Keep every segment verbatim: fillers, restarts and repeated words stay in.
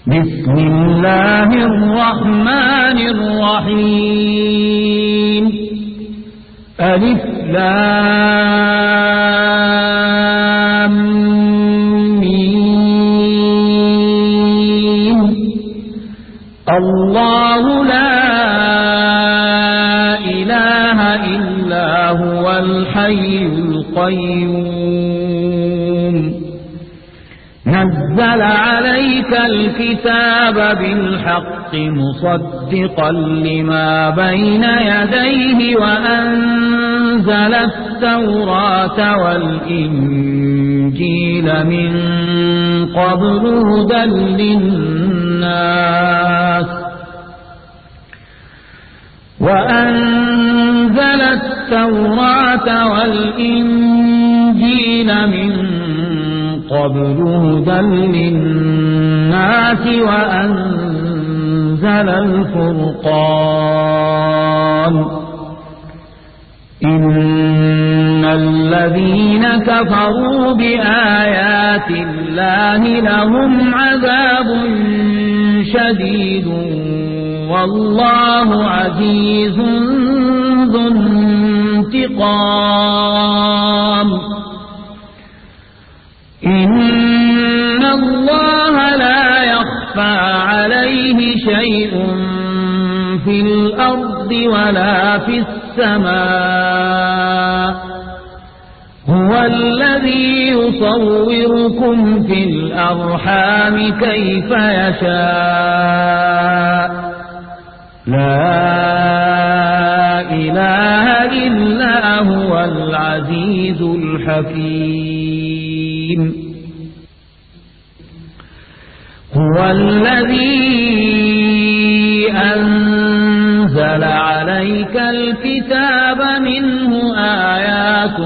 بسم الله الرحمن الرحيم. ألف لام ميم. الله لا إله إلا هو الحي القيوم. نزل عليك الكتاب بالحق مصدقا لما بين يديه وأنزل التوراة والإنجيل من قبل هدى للناس وأنزل التوراة والإنجيل من قبل هدى للناس وأنزل الفرقان. إن الذين كفروا بآيات الله لهم عذاب شديد والله عزيز ذو انتقام. إن الله لا يخفى عليه شيء في الأرض ولا في السماء. هو الذي يصوركم في الأرحام كيف يشاء. لا إله إلا هو العزيز الحكيم. هو الذي أنزل عليك الكتاب منه آيات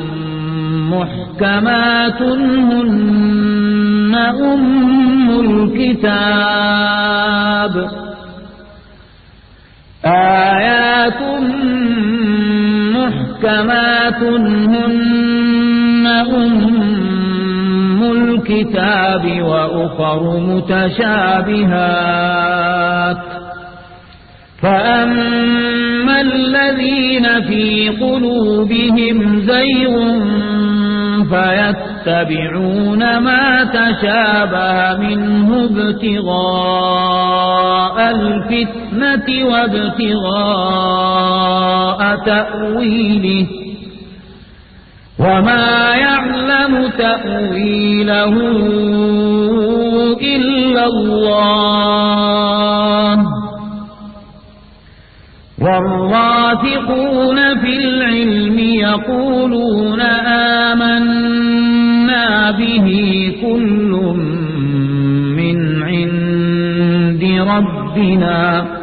محكمات هن أم الكتاب. آيات محكمات هن أم الكتاب وأخر متشابهات. فأما الذين في قلوبهم زيغ فيتبعون ما تشابه منه ابتغاء الفتنة وابتغاء تأويله وما يعلم تأويله إلا الله. والراسخون في العلم يقولون آمنا به كل من عند ربنا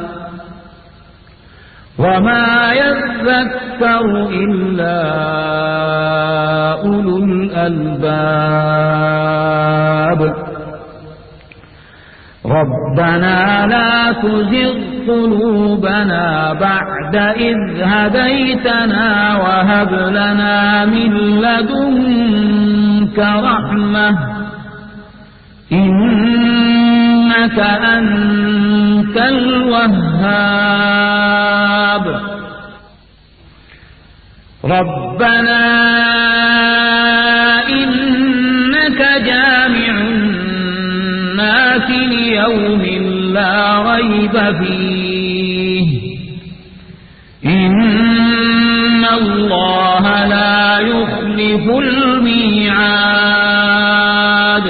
وما يذكر إلا أولو الألباب. ربنا لا تزغ قلوبنا بعد إذ هديتنا وهب لنا من لدنك رحمة إنك أنت الوهاب. ربنا إنك جامع الناس ليوم لا ريب فيه إن الله لا يخلف الميعاد.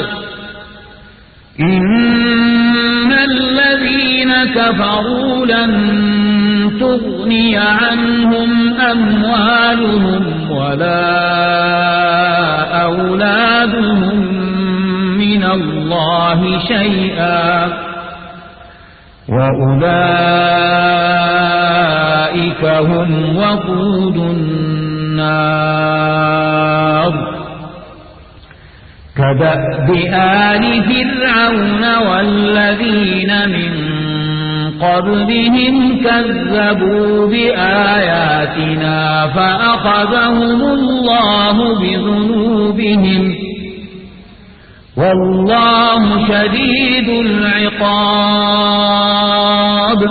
إن الذين كفروا لن تغني عنهم أموالهم ولا أولادهم من الله شيئا وأولئك هم وقود النار. كدأب آل فرعون والذين من قبلهم كذبوا بآياتنا فأخذهم الله بذنوبهم والله شديد العقاب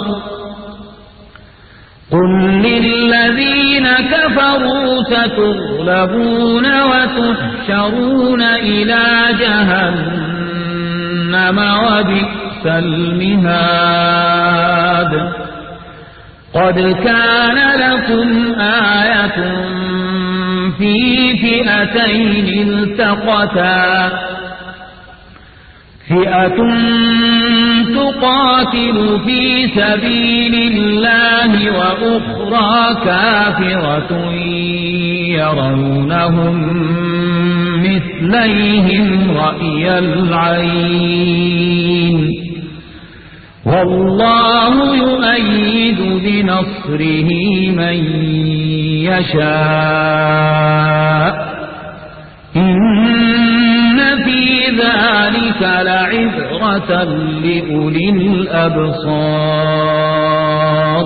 قل للذين كفروا ستغلبون وتحشرون إلى جهنم وبئس المهاد قد كان لكم آية في فئتين التقتا فئة تقاتل في سبيل الله وأخرى كافرة يرونهم مثليهم رأي العين والله يؤيد بنصره من يشاء إن في ذلك لعبرة لأولي الأبصار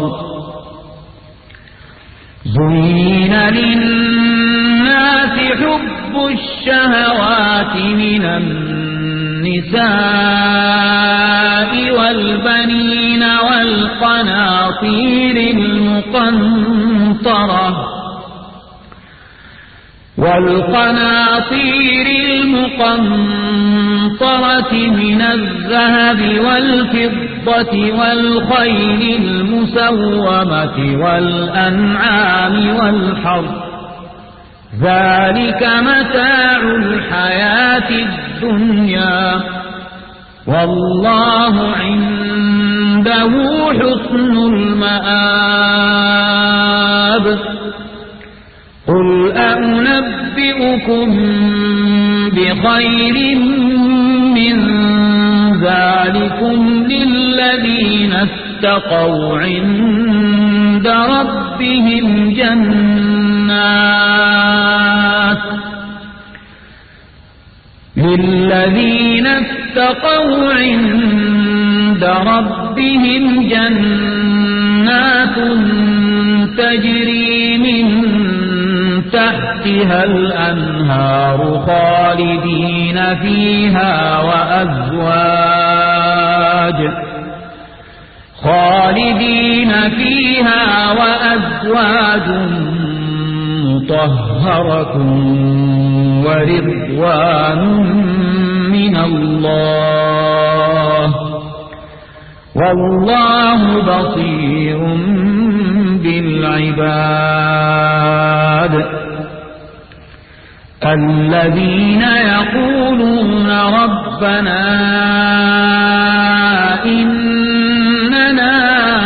زين للناس حب الشهوات من النساء والبنين والقناطير المقنطرة والقناطير المقنطرة من الذهب والفضة والخيل المسومة والأنعام والحرث ذلك متاع الحياة الدنيا والله عنده حسن المآب قل أنبئكم بخير من ذلكم للذين اتقوا عند ربهم جنات للذين اتقوا عند ربهم جنات تجري من تحتها الأنهار خالدين فيها وأزواج خالدين فيها وأزواج مطهرة ورضوان من الله والله بصير بالعباد الذين يقولون ربنا إننا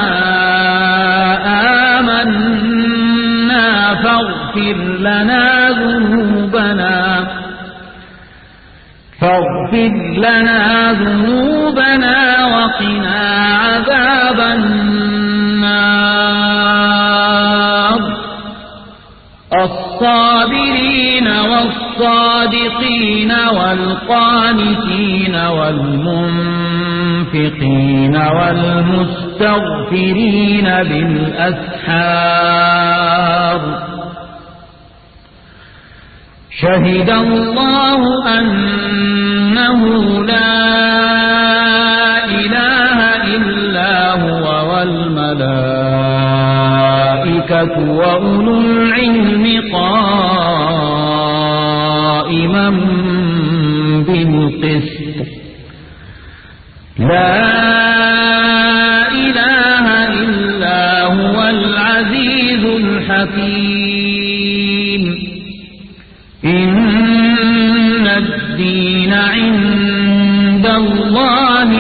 آمنا فاغفر لنا ذنوبنا فاغفر لنا ذنوبنا وقنا عذاب النار الصابرين والصادقين والقانتين والمنفقين والمستغفرين بالأسحار شهد الله أنه لا إله إلا هو والملائكة وأولو العلم قائما بالقسط لا إله إلا هو العزيز الحكيم إن الدين عند الله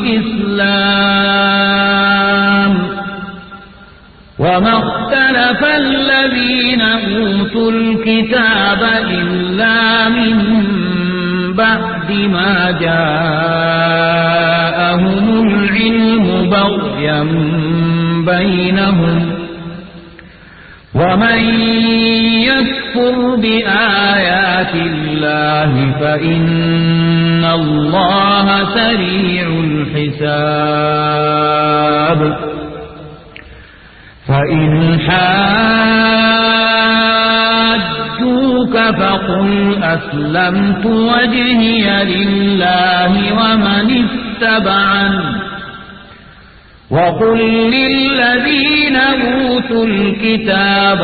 الإسلام وما اختلف الذين أوتوا الكتاب إلا من بعد ما جاءهم العلم بغيا بينهم ومن يكفر بآيات الله فإن الله سريع الحساب فإن حاجوك فقل أسلمت وجهي لله ومن اتبعن وقل للذين أوتوا الكتاب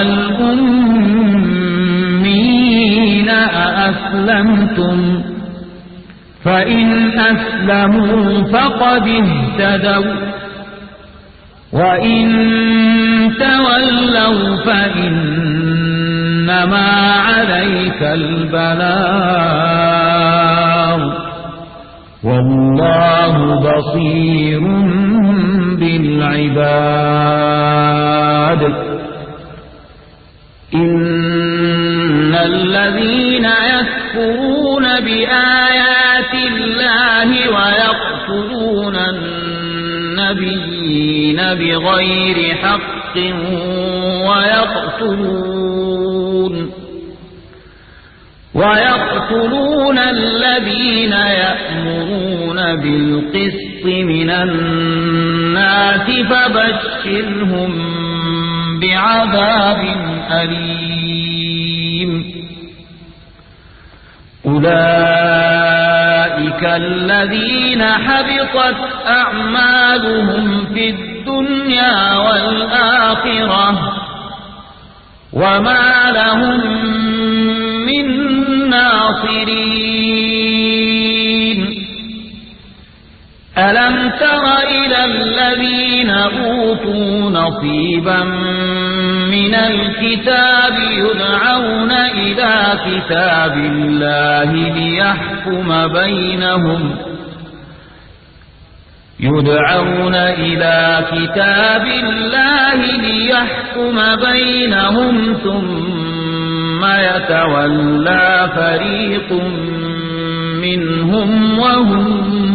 والأمين أأسلمتم فإن أسلموا فقد اهتدوا وإن تولوا فإنما عليك البلاغ والله بصير بالعباد. إن الذين يكفرون بآيات الله ويقتلون النبيين بغير حق ويقتلون ويقتلون الذين يأمرون بالقسط من الناس فبشرهم بعذاب أليم. أولئك الذين حبطت أعمالهم في الدنيا والآخرة وما لهم من ناصرين. ألم تر إلى الذين أوتوا نصيبا من الكتاب يدعون إلى كتاب الله ليحكم بينهم يدعون إلى كتاب الله ليحكم بينهم ثم يتولى فريق منهم وهم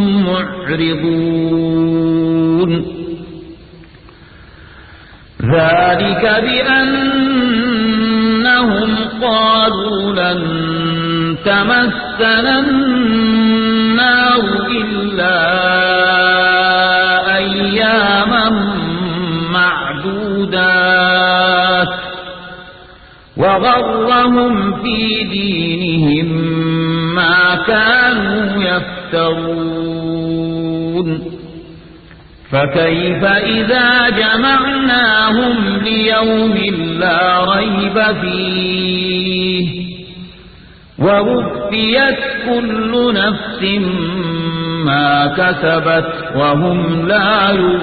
معرضون. ذلك بأنهم قالوا لن تمسنا النار إلا أياما معدودات وغرهم في دينهم ما كانوا يفترون. فكيف إذا جمعناهم ليوم لا ريب فيه ووفيت كل نفس ما كسبت وهم لا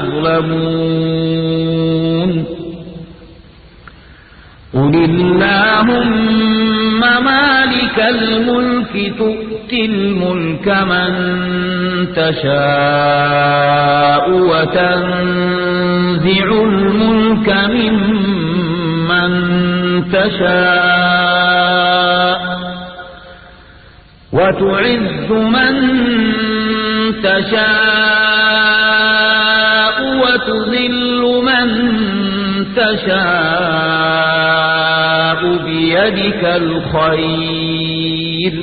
يظلمون. قل اللهم مالك الملك تؤتي الملك من تشاء وتنزع الملك ممن تشاء وتعز من تشاء وتذل من تشاء بيدك الخير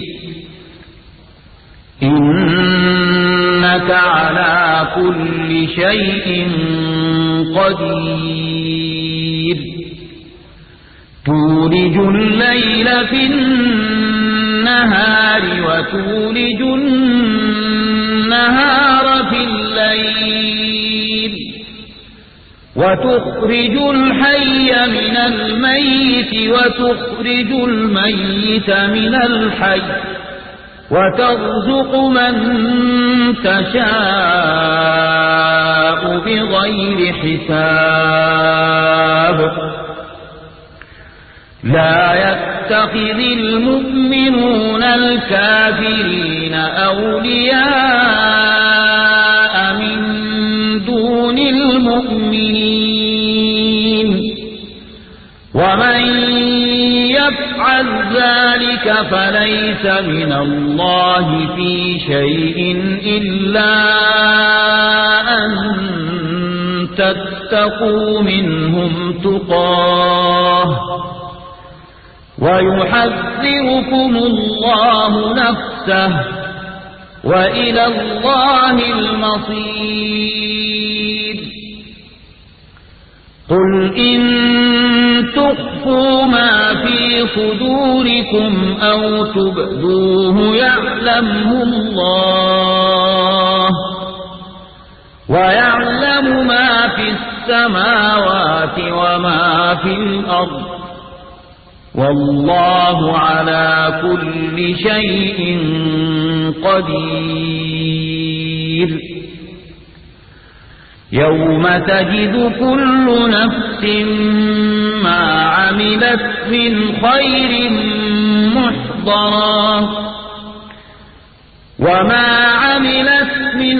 إنك على كل شيء قدير. تولج الليل في النهار وتولج النهار في الليل وتخرج الحي من الميت وتخرج الميت من الحي وترزق من تشاء بغير حساب. لا يتخذ المؤمنون الكافرين أولياء من دون المؤمنين ومن يفعل ذلك فليس من الله في شيء إلا أن تتقوا منهم تقاه ويحذركم الله نفسه وإلى الله المصير. قل إن تخفوا ما في صدوركم أو تبدوه يعلمه الله ويعلم ما في السماوات وما في الأرض والله على كل شيء قدير. يوم تجد كل نفس ما عملت من خير محضرا وما عملت من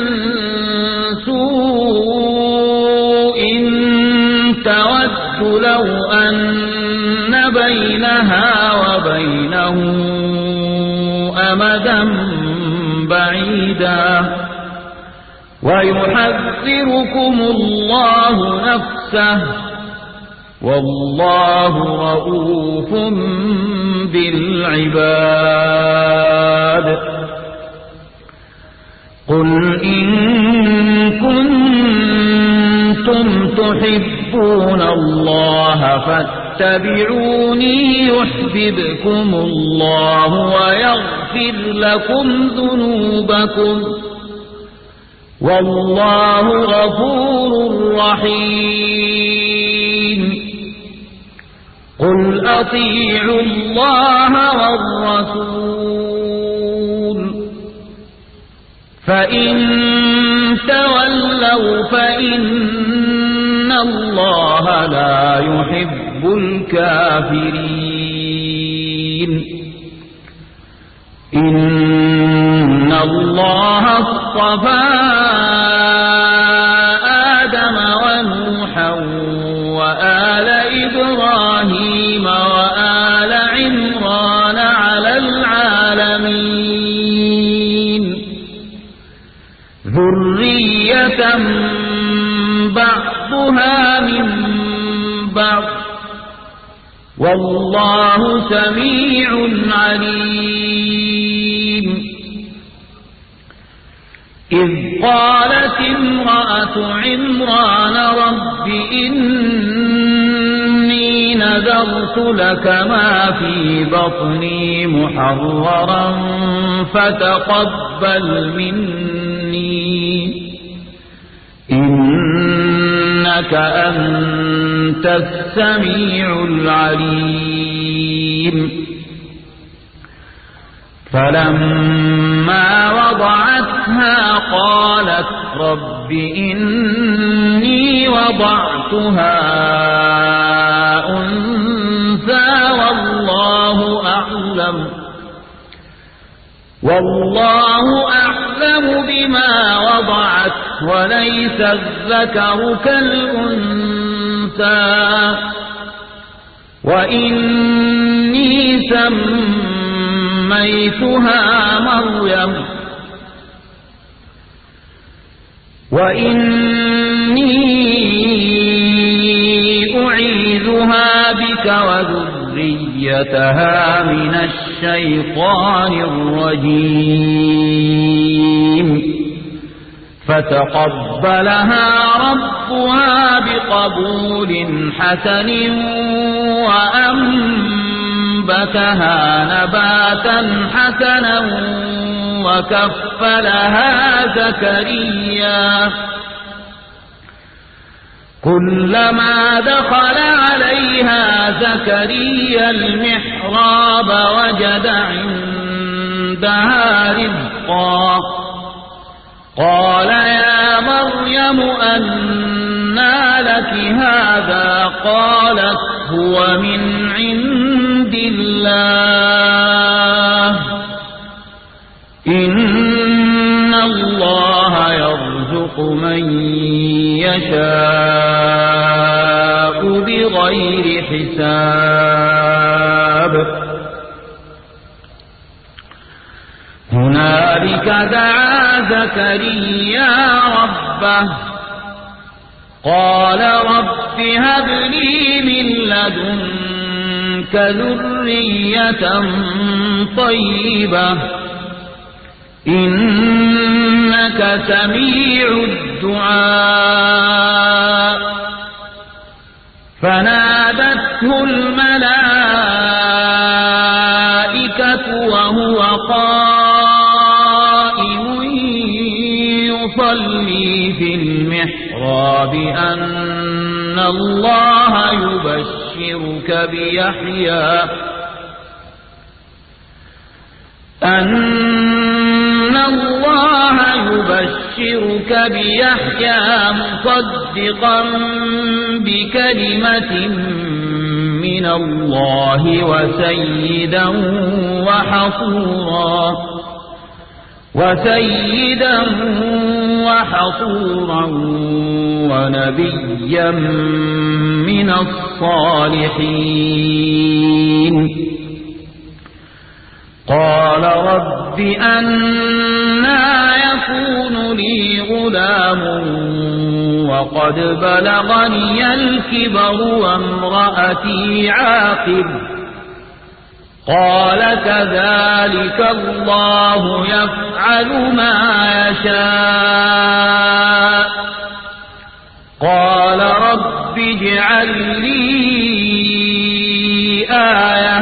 سوء تود لو أن بينها وبينه أمدا بعيدا ويحذركم الله نفسه والله رؤوف بالعباد. قل إن كنتم تحبون الله فاتبعوني يحببكم الله ويغفر لكم ذنوبكم والله غفور رحيم. قل أطيعوا الله والرسول فإن تولوا فإن الله لا يحب الكافرين. إن الله اصطفى آدم ونوحا وآل إبراهيم وآل عمران على العالمين ذرية بعضها من بعض والله سميع عليم. إذ قالت امرأة عمران رب إني نذرت لك ما في بطني محررا فتقبل مني إنك أنت السميع العليم. فلما وضعتها قالت رب إني وضعتها أنثى والله أعلم والله أعلم بما وضعت وليس الذكر كالأنثى وإني سميتها مريم وإني أعيذها بك وذريتها من الشيطان الرجيم. فتقبلها ربها بقبول حسن وأنبتها نباتا حسنا وكفلها زكريا كلما دخل عليها زكريا المحراب وجد عندها رزقا قال يا مريم أنى لك هذا قالت هو من عند الله إن الله يرزق من يشاء بغير حساب. هنالك دعا زكريا ربه قال رب هب لي من لدنك ذرية طيبة إنك سميع الدعاء. فنادته الملائكة في المحراب أن الله يبشرك بيحيى أن الله يبشرك بيحيى مصدقا بكلمة من الله وسيدا وحصورا وسيدا وحصورا ونبيا من الصالحين قال رب أنى يكون لي غلام وقد بلغني الكبر وامرأتي عاقر قال كذلك الله يفعل ما يشاء قال رب اجعل لي آية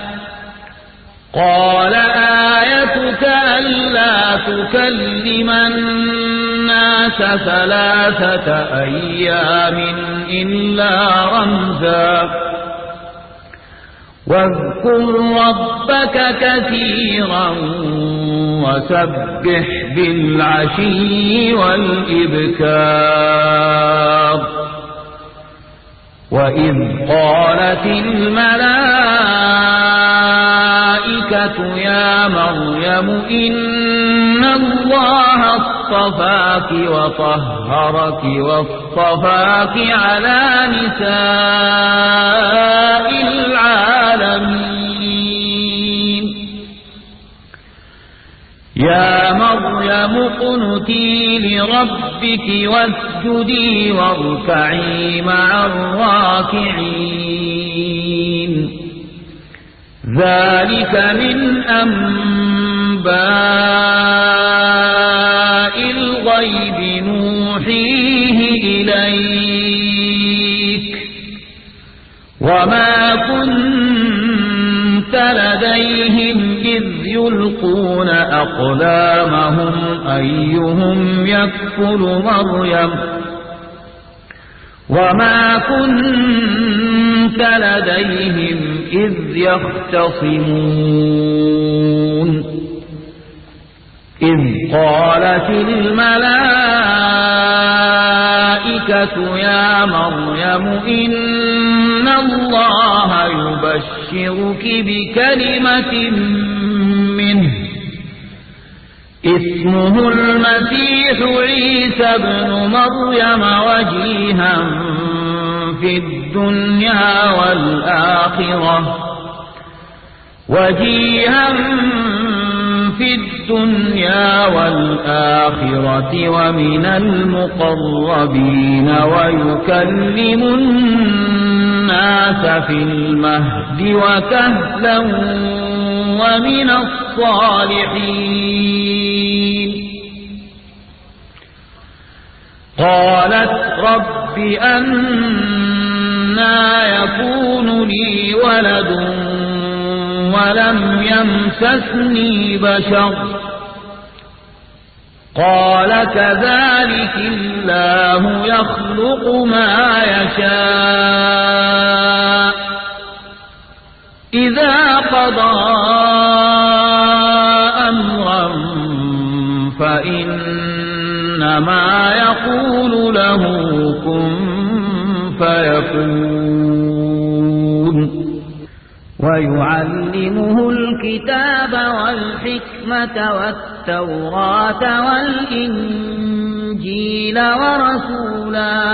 قال آيتك ألا تكلم الناس ثلاثة أيام إلا رمزا واذكر ربك كثيرا وسبح بالعشي والإبكار وإذ قالت الملائكة يا مريم إن الله اصطفاك وطهرك واصطفاك على نساء العالمين يا مريم اقنتي لربك واسجدي واركعي مع الراكعين ذلك من أنباء الغيب نوحيه إليك وما كنت لديهم إذ يلقون أقلامهم أيهم يكفل مريم وما كنت لديهم إذ يختصمون إذ قالت الملائكة يا مريم إن الله يبشرك بكلمة منه اسمه المسيح عيسى ابن مريم وجيها في الدنيا والآخرة وجيها في الدنيا والآخرة ومن المقربين ويكلم الناس في المهد وكهلا ومن الصالحين قالت رب أنى يكون لي ولد ولم يمسسني بشر قال كذلك الله يخلق ما يشاء إذا قضى أمرا فإنما يقول له كن فيكون ويعلمه الكتاب والحكمة والتوراة والإنجيل ورسولا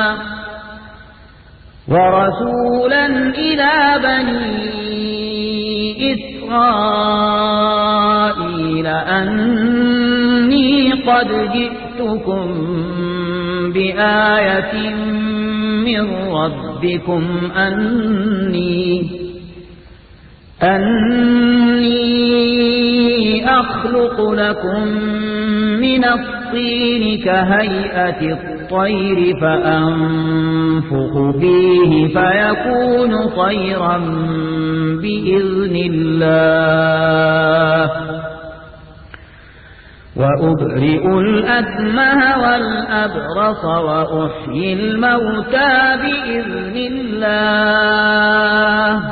ورسولا إلى بني إسرائيل أني قد جئتكم بآية من ربكم أني أني أخلق لكم من الطين كهيئة الطير فأنفخ فيه فيكون طيرا بإذن الله وأبرئ الأكمه والأبرص وأحيي الموتى بإذن الله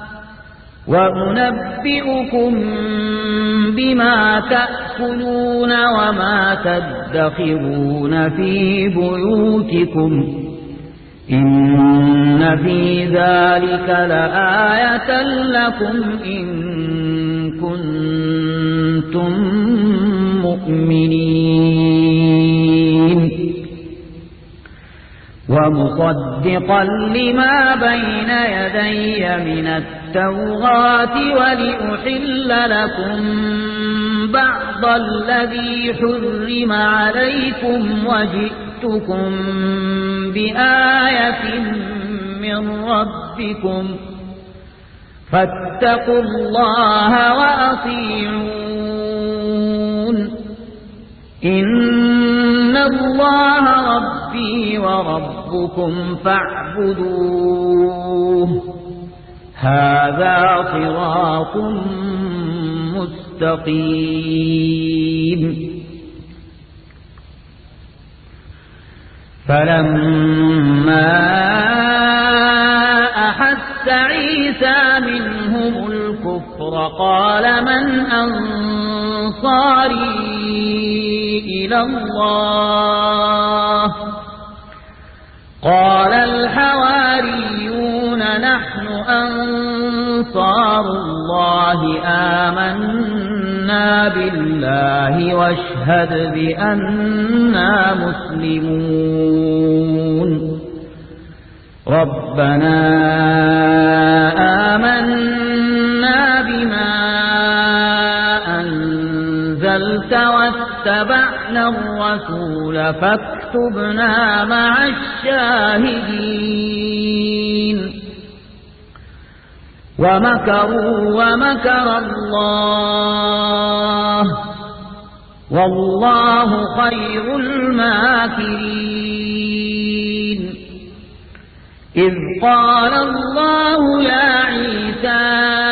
وأنبئكم بما تأكلون وما تدخرون في بيوتكم إن في ذلك لآية لكم إن كنتم مؤمنين ومصدقا لما بين يدي من التوراة ولأحل لكم بعض الذي حرم عليكم وجئتكم بآية من ربكم فاتقوا الله وأطيعون إن الله ربي وربكم فاعبدوه هذا صراط مستقيم فلما أحس عيسى منهم الكفر قال من أنصاري إلى الله قال الحواريون نحن أنصار الله آمنا بالله واشهد بأننا مسلمون ربنا آمنا بما أنزلت واتبعنا الرسول فاكتبنا مع الشاهدين ومكروا ومكر الله والله خير الماكرين إذ قال الله يا عيسى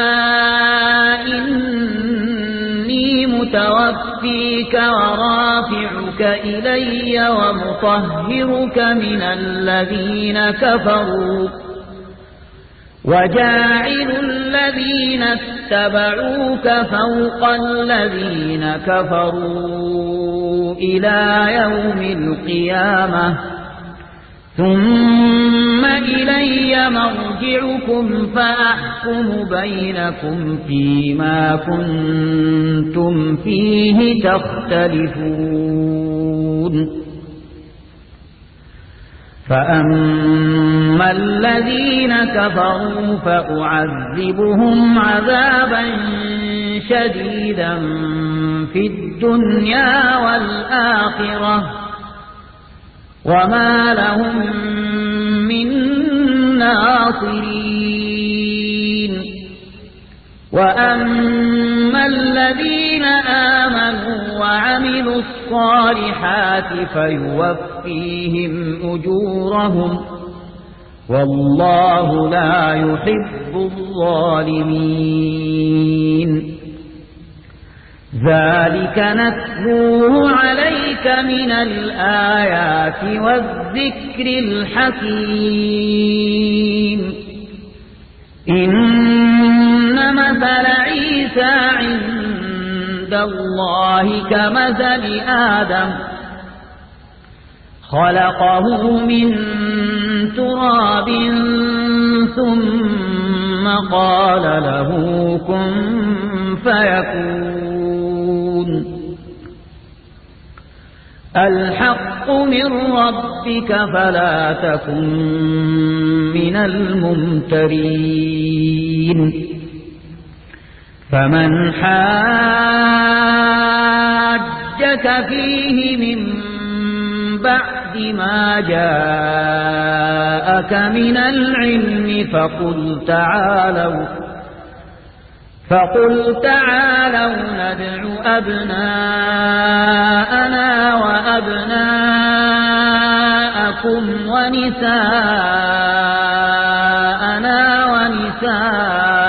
إني متوفيك ورافعك إلي ومطهرك من الذين كفروا وجاعل الذين اتبعوك فوق الذين كفروا إلى يوم القيامة ثم إلي مرجعكم فأحكم بينكم فيما كنتم فيه تختلفون فأما الذين كفروا فأعذبهم عذابا شديدا في الدنيا والآخرة وما لهم من ناصرين وأما الذين آمنوا وعملوا الصالحات فيوفيهم أجورهم والله لا يحب الظالمين ذلك نتلوه عليك من الآيات والذكر الحكيم إن مثل عيسى عند الله كمثل آدم خلقه من تراب ثم قال له كن فيكون الحق من ربك فلا تكن من الممترين فمن حاجك فيه من بعد ما جاءك من العلم فقل تعالوا فقل تعالوا ندع أبناءنا وأبناءكم ونساءنا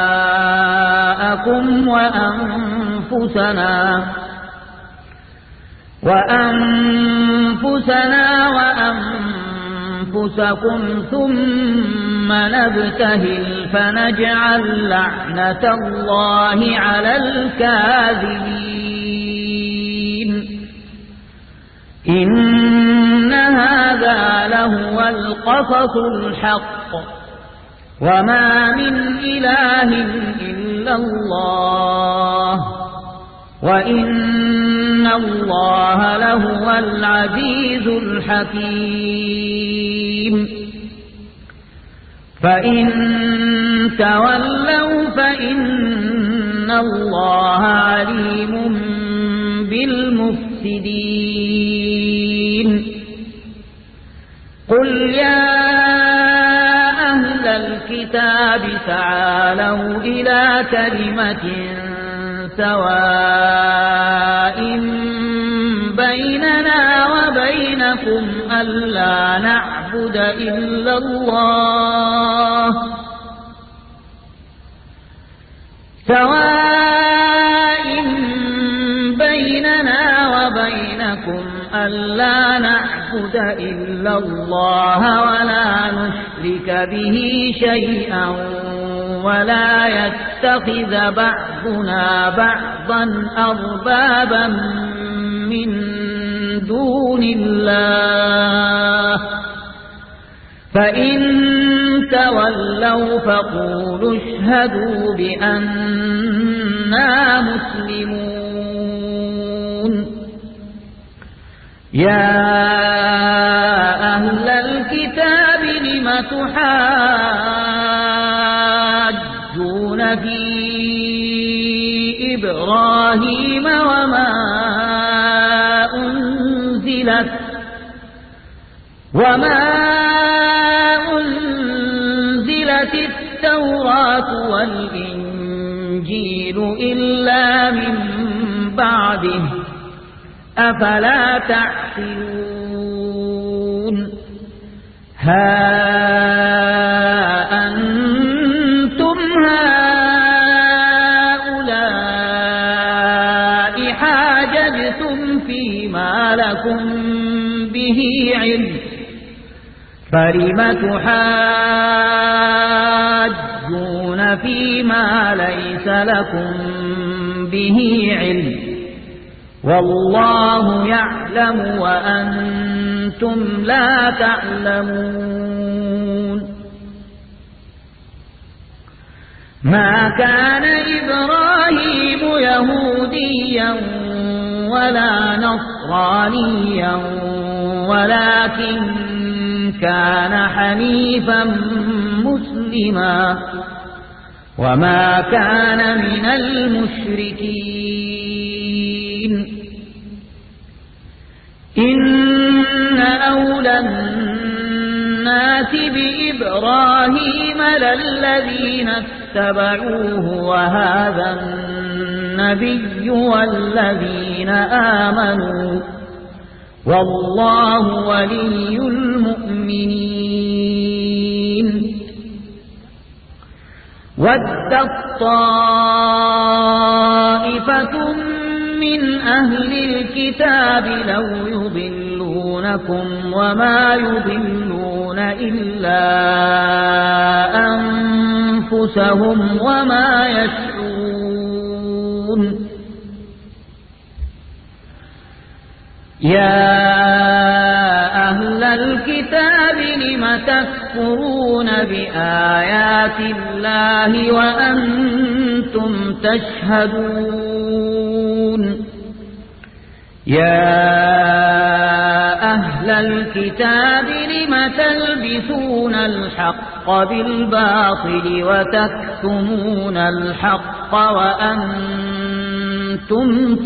ونساءكم وأنفسنا وأنفسنا وأنفسكم ثم نبتهل فنجعل لعنة الله على الكاذبين إن هذا لهو القصص الحق وما من إله إلا الله وإن الله لهو العزيز الحكيم فإن تولوا فإن الله عليم بالمفسدين قل يا أهل الكتاب تعالوا إلى كلمة سواء بيننا وبينكم ألا نعبد إلا الله سواء بيننا وبينكم ألا نعبد إلا الله ولا نشرك به شيئا ولا يتخذ بعضنا بعضا أربابا من دون الله فإن تولوا فقولوا اشهدوا بأننا مسلمون يا أهل الكتاب لم تحاجون في إبراهيم وما أنزلت وما أنزلت التوراة والإنجيل إلا من بعده أفلا تعقلون ها أنتم هؤلاء حاججتم فيما لكم به علم فلم تحاجون فيما ليس لكم به علم والله يعلم وأنتم لا تعلمون ما كان إبراهيم يهوديا ولا نصرانيا ولكن كان حنيفا مسلما وما كان من المشركين إن أولى الناس بإبراهيم للذين اتبعوه وهذا النبي والذين آمنوا والله ولي المؤمنين ودت طائفة من أهل الكتاب لو يضلونكم وما يضلون إلا أنفسهم وما يشعرون يا أهل الكتاب لم تكفرون بآيات الله وأنتم تشهدون يا أهل الكتاب لم تلبسون الحق بالباطل وتكتمون الحق وأنتم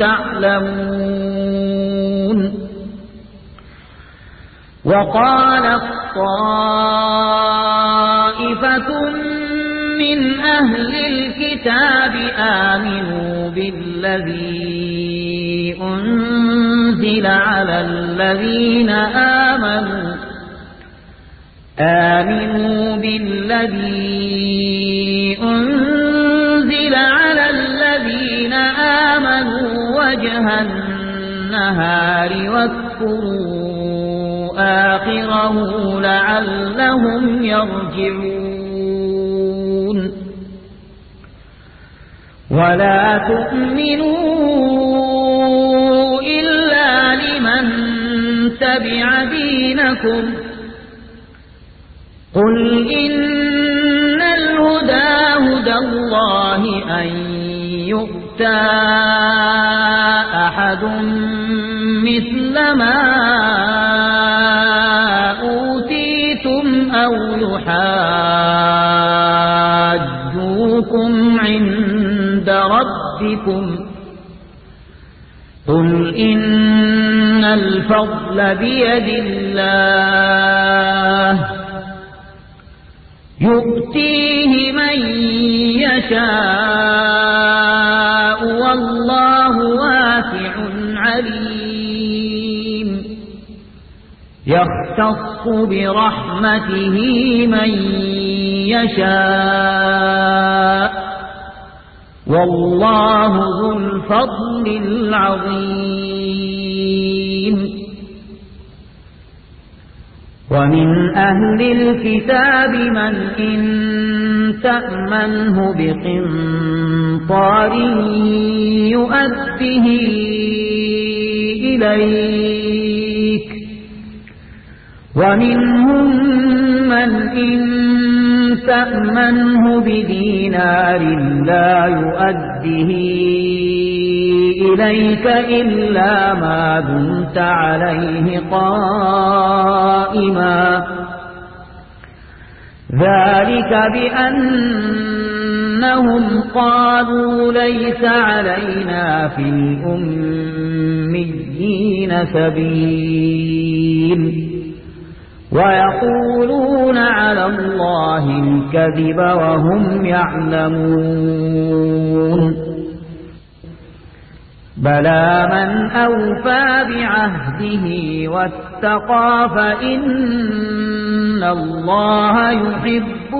تعلمون وقالت طائفة من أهل الكتاب آمنوا بالذي أنزل على الذين آمنوا آمنوا بالذي أنزل على الذين آمنوا وجه النهار النار واذكروا آخره لعلهم يرجعون ولا تؤمنوا إلا لمن تبع دينكم قل إن الهدى هدى الله أن يؤتى أحد مثل ما أوتيتم أو يحاجوكم عند ربكم قل إن الفضل بيد الله يؤتيه من يشاء والله واسع عليم يختص برحمته من يشاء والله ذو الفضل العظيم ومن أهل الكتاب من إن تأمنه بقنطار يؤده إليك ومنهم من إن تأمنه بدينار لا يؤده إليك إلا ما دمت عليه قائما ذلك بأنهم قالوا ليس علينا في الأميين سبيل ويقولون على الله الكذب وهم يعلمون بلى من أوفى بعهده واتقى فإن الله يحب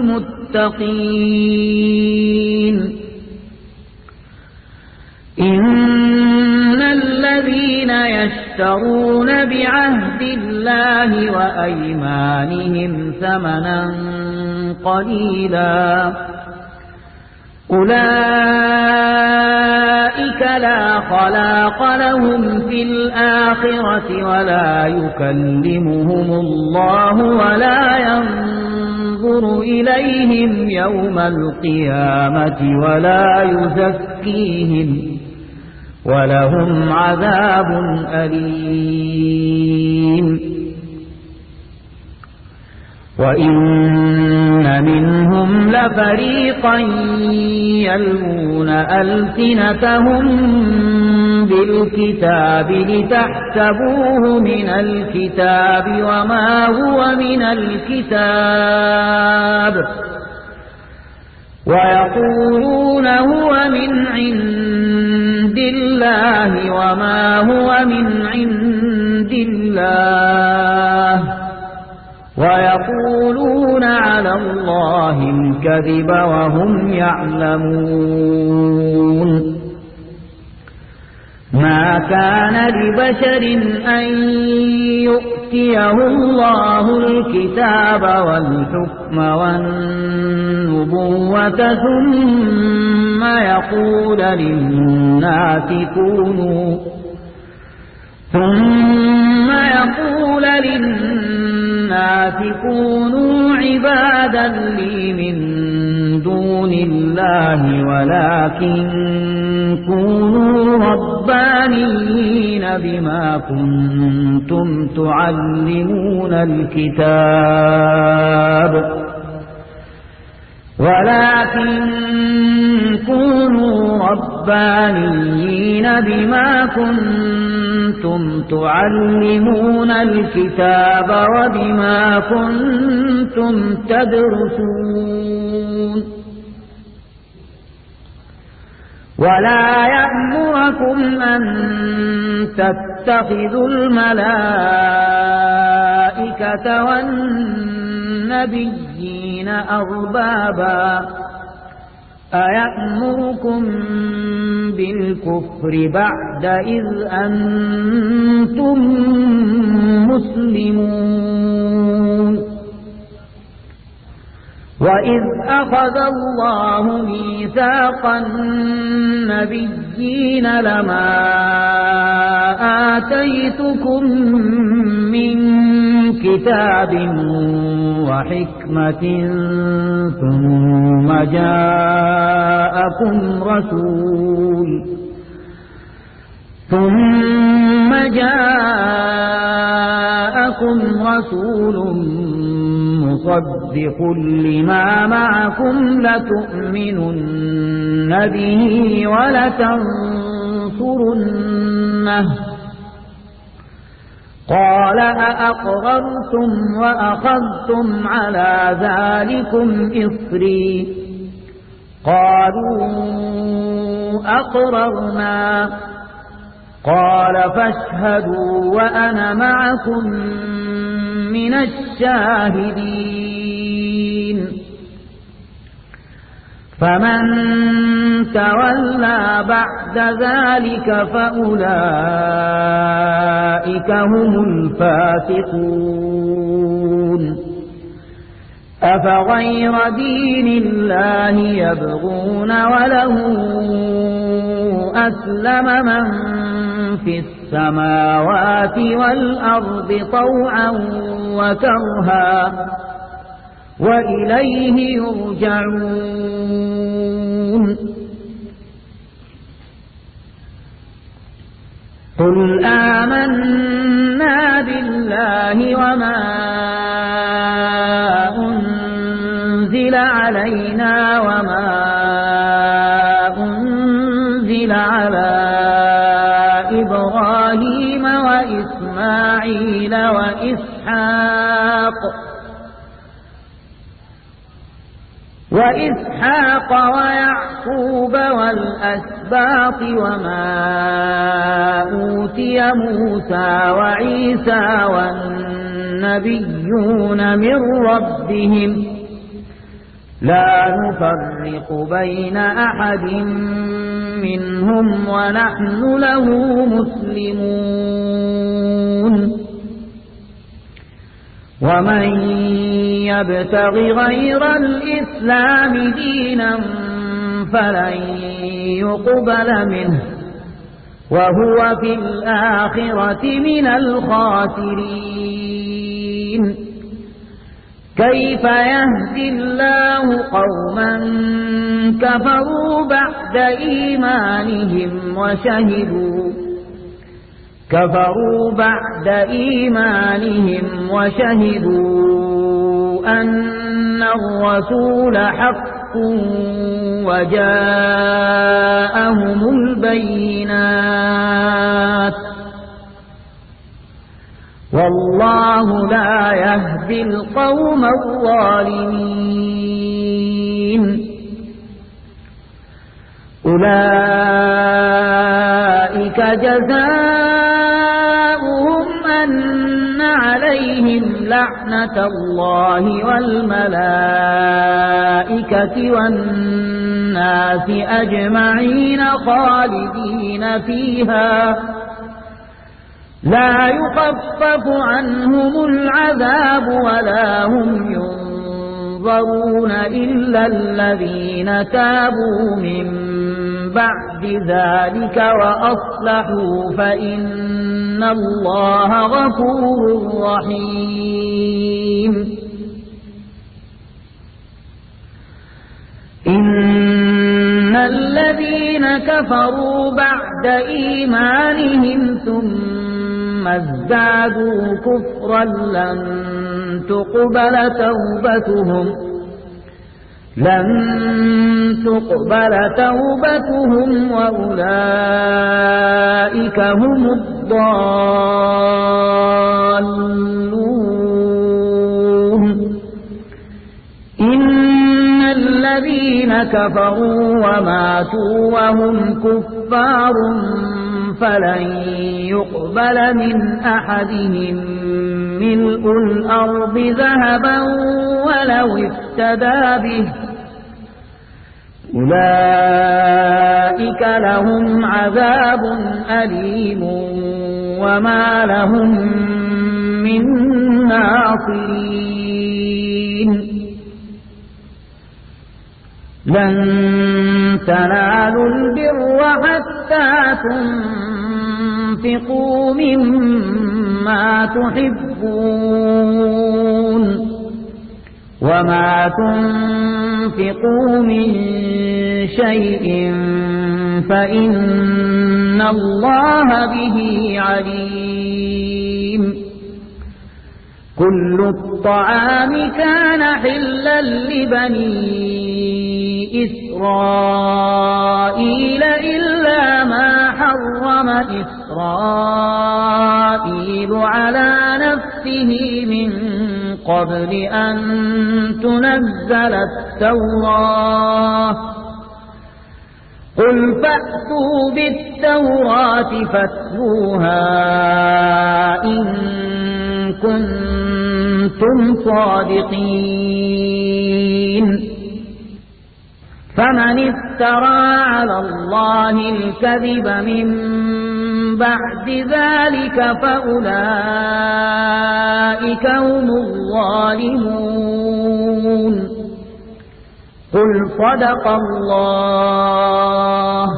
المتقين إن الذين يشترون بعهد الله وأيمانهم ثمنا قليلا أولئك لا خلاق لهم في الآخرة ولا يكلمهم الله ولا ينظر إليهم يوم القيامة ولا يزكيهم ولهم عذاب أليم وإن منهم لفريقا يلوون ألسنتهم بالكتاب لتحسبوه من الكتاب وما هو من الكتاب ويقولون هو من عند الله وما هو من عند الله ويقولون على الله الكذب وهم يعلمون ما كان لبشر أن يؤتيه الله الكتاب والحكم والنبوة ثم يقول للناس كونوا ثم يقول للناس كونوا عبادا لي من دون الله ولكن كونوا ربانيين بما كنتم تعلمون الكتاب ولكن كونوا ربانيين بما كنتم تعلمون الكتاب وبما كنتم تدرسون ولا يأمركم أن تتخذوا الملائكة والنبيين أربابا أيأمركم بالكفر بعد إذ أنتم مسلمون وإذ أخذ الله ميثاق النبيين لما آتيتكم من كتاب وحكمة ثم جاءكم رسول ثم جاءكم رسول مصدق لما معكم لتؤمنن به ولتنصرنه قال أأقررتم وأخذتم على ذلكم إصري قالوا أقررنا قال فاشهدوا وأنا معكم من الشاهدين فمن تولى بعد ذلك فأولئك هم الفاسقون أفغير دين الله يبغون وله أسلم من في السماوات والأرض طوعا وكرها وإليه يرجعون قل آمنا بالله وما أنزل علينا وما أنزل على إبراهيم وإسماعيل وإسحاق وإسحاق ويعقوب والأسباط وما أوتي موسى وعيسى والنبيون من ربهم لا نفرق بين أحد منهم ونحن له مسلمون ومن يبتغ غير الإسلام دينا فلن يقبل منه وهو في الآخرة من الخاسرين كيف يهدي الله قوما كفروا بعد إيمانهم وشهدوا كفروا بعد إيمانهم وشهدوا أن الرسول حق وجاءهم البينات والله لا يهدي القوم الظالمين أولئك جزاؤهم أن عليهم لعنة الله والملائكة والناس أجمعين خالدين فيها لا يخفف عنهم العذاب ولا هم ينظرون إلا الذين تابوا من بعد ذلك وأصلحوا فإن الله غفور رحيم إن الذين كفروا بعد إيمانهم ثم ازدادوا كفرا لن تقبل توبتهم لن تقبل توبتهم وأولئك هم الضالون إن الذين كفروا وماتوا وهم كفار فلن يقبل من أحدهم ملء الأرض ذهبا ولو افتدى به أولئك لهم عذاب أليم وما لهم من ناصرين لن تنالوا البر حتى تنفقوا مما تحبون وما تنفقوا من شيء فإن الله به عليم كل الطعام كان حلا لبني إسرائيل إلا ما حرم إسرائيل على نفسه من قبل أن تنزل التوراة قل فأتوا بالتوراة فاتلوها إن كنتم صادقين فمن افترى على الله الكذب من بعد ذلك فأولئك هم الظالمون قل صدق الله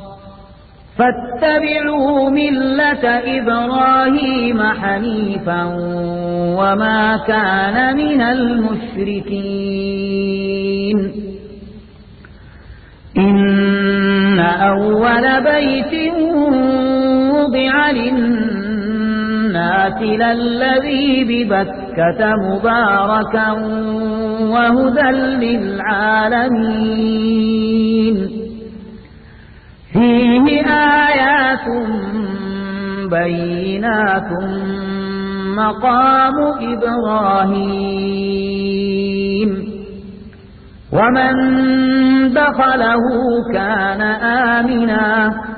فاتبعوا ملة إبراهيم حنيفا وما كان من المشركين إن أول بيت وضع للناس للذي ببكة مباركا وهدى للعالمين فيه آيات بينات مقام إبراهيم ومن دخله كان آمنا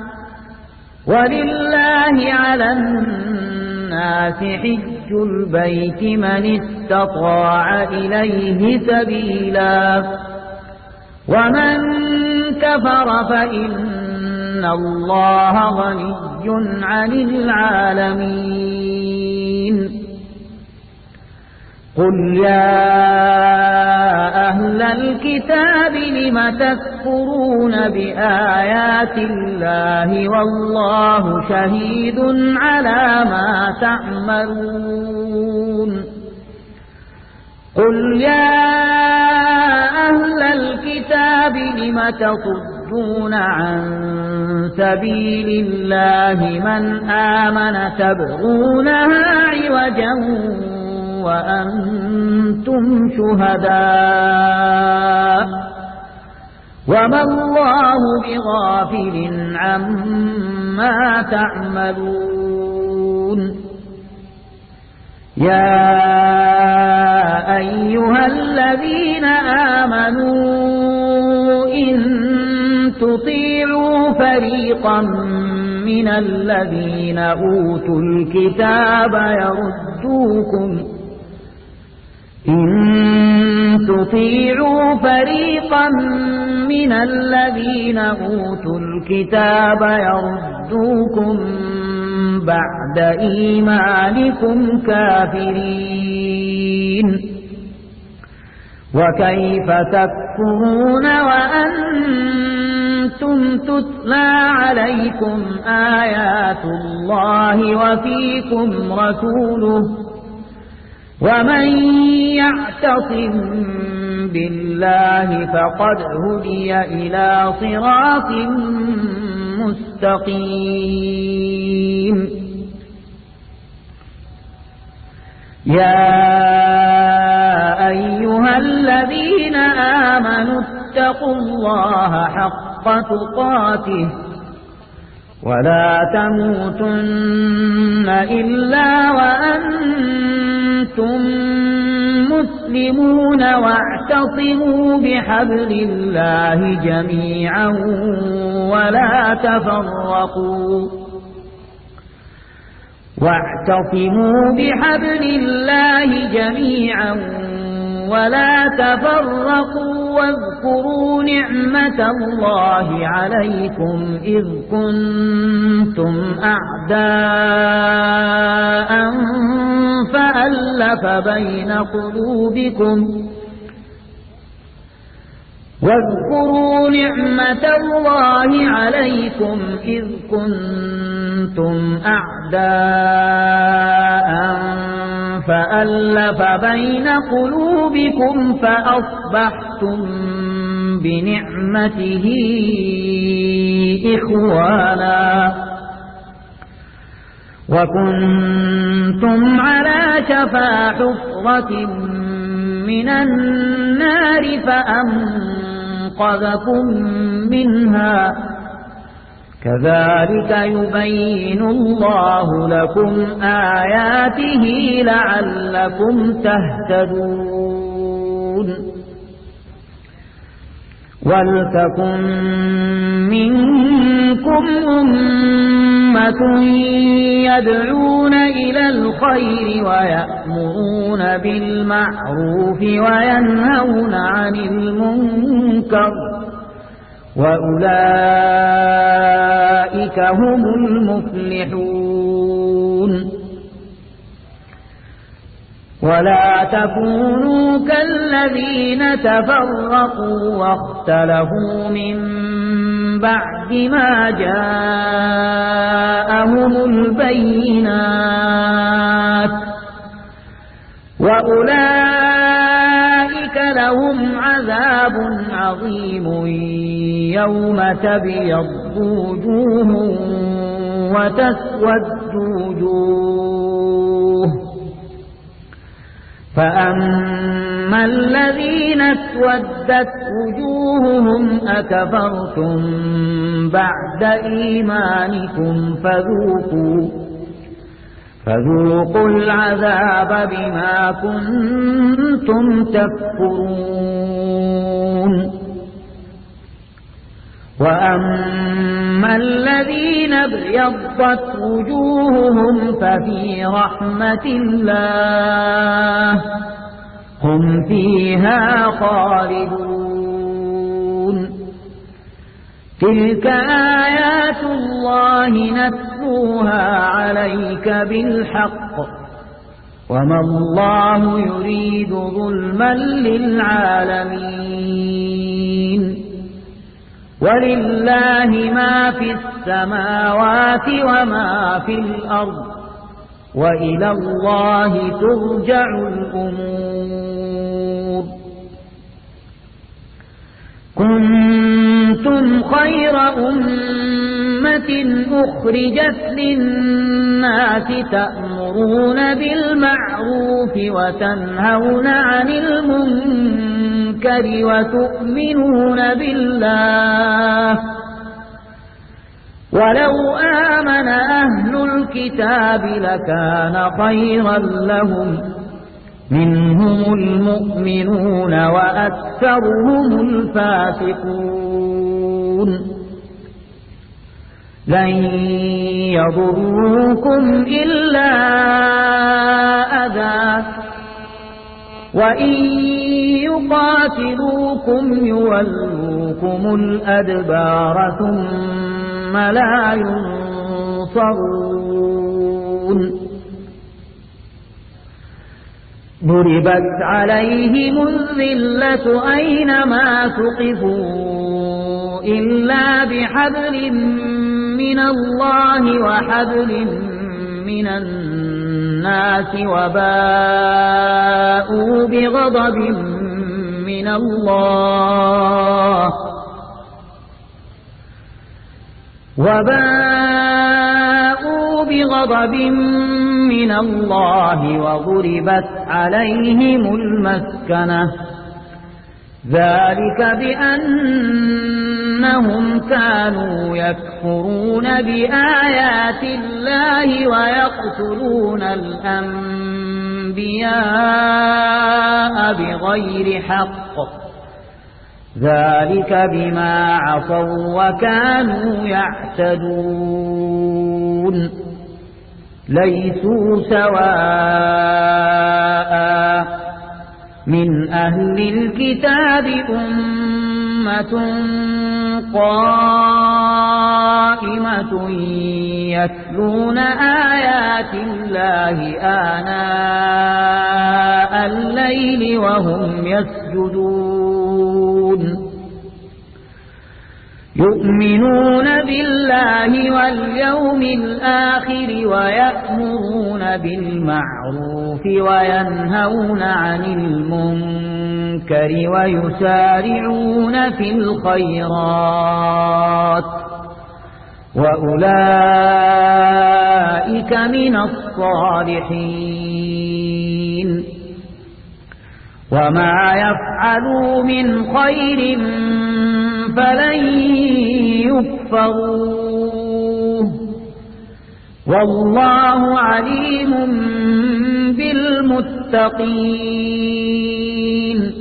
ولله على الناس حج البيت من استطاع إليه سبيلا ومن كفر فإن الله غني عن العالمين قل يا أهل الكتاب لم تكفرون بآيات الله والله شهيد على ما تعملون قل يا أهل الكتاب لم تصدون عن سبيل الله من آمن تبغونها عوجا وأنتم شهداء وما الله بغافل عما تعملون يا أيها الذين آمنوا إن تطيعوا فريقا من الذين أوتوا الكتاب يردوكم إن تطيعوا فريقا من الذين أوتوا الكتاب يردوكم بعد إيمانكم كافرين وكيف تكفرون وأنتم تتلى عليكم آيات الله وفيكم رسوله ومن يعتصم بالله فقد هدي إلى صراط مستقيم يا أيها الذين آمنوا اتقوا الله حق تقاته ولا تموتن إلا وأنتم مسلمون واعتصموا بحبل الله جميعا ولا تفرقوا واعتصموا بحبل الله جميعا ولا تفرقوا واذكروا نعمة الله عليكم إذ كنتم أعداء فألف بين قلوبكم واذكروا نعمة الله عليكم إذ كنتم أعداء فألف بين قلوبكم فأصبحتم بنعمته إخوانا وكنتم على شفا حفرة من النار فأنقذكم منها كذلك يبين الله لكم آياته لعلكم تهتدون ولتكن منكم أمة يدعون إلى الخير ويأمرون بالمعروف وينهون عن المنكر وأولئك هم المفلحون ولا تكونوا كالذين تفرقوا واختلفوا من بعد ما جاءهم البينات وأولئك لهم عذاب عظيم يوم تبيض وجوه وتسود وجوه فأما الذين اسودت وجوههم أكفرتم بعد إيمانكم فذوقوا فذوقوا العذاب بما كنتم تكفرون وأما الذين ابيضت وجوههم ففي رحمة الله هم فيها خالدون تلك آيات الله نتلوها عليك بالحق وما الله يريد ظلما للعالمين ولله ما في السماوات وما في الأرض وإلى الله ترجع الأمور كنتم خير أمة أخرجت للناس تأمرون بالمعروف وتنهون عن المنكر وتؤمنون بالله ولو آمن أهل الكتاب لكان خيرا لهم منهم المؤمنون وأكثرهم الفاسقون لن يضروكم إلا أذى وإن يقاتلوكم يولوكم الأدبار ثم لا ينصرون ضربت عليهم الذلة أينما ثقفوا إلا بحبل من الله وحبل من الناس وباءوا بغضب من الله وباءوا بغضب من الله وضربت عليهم المسكنة ذلك بأنهم كانوا يكفرون بآيات الله ويقتلون الأنبياء بغير حق ذلك بما عصوا وكانوا يعتدون ليسوا سواء من أهل الكتاب أمة قائمة يتلون آيات الله آناء الليل وهم يسجدون يؤمنون بالله واليوم الآخر ويأمرون بالمعروف وينهون عن المنكر ويسارعون في الخيرات وأولئك من الصالحين وما يفعلوا من خير فلن يكفروه والله عليم بالمتقين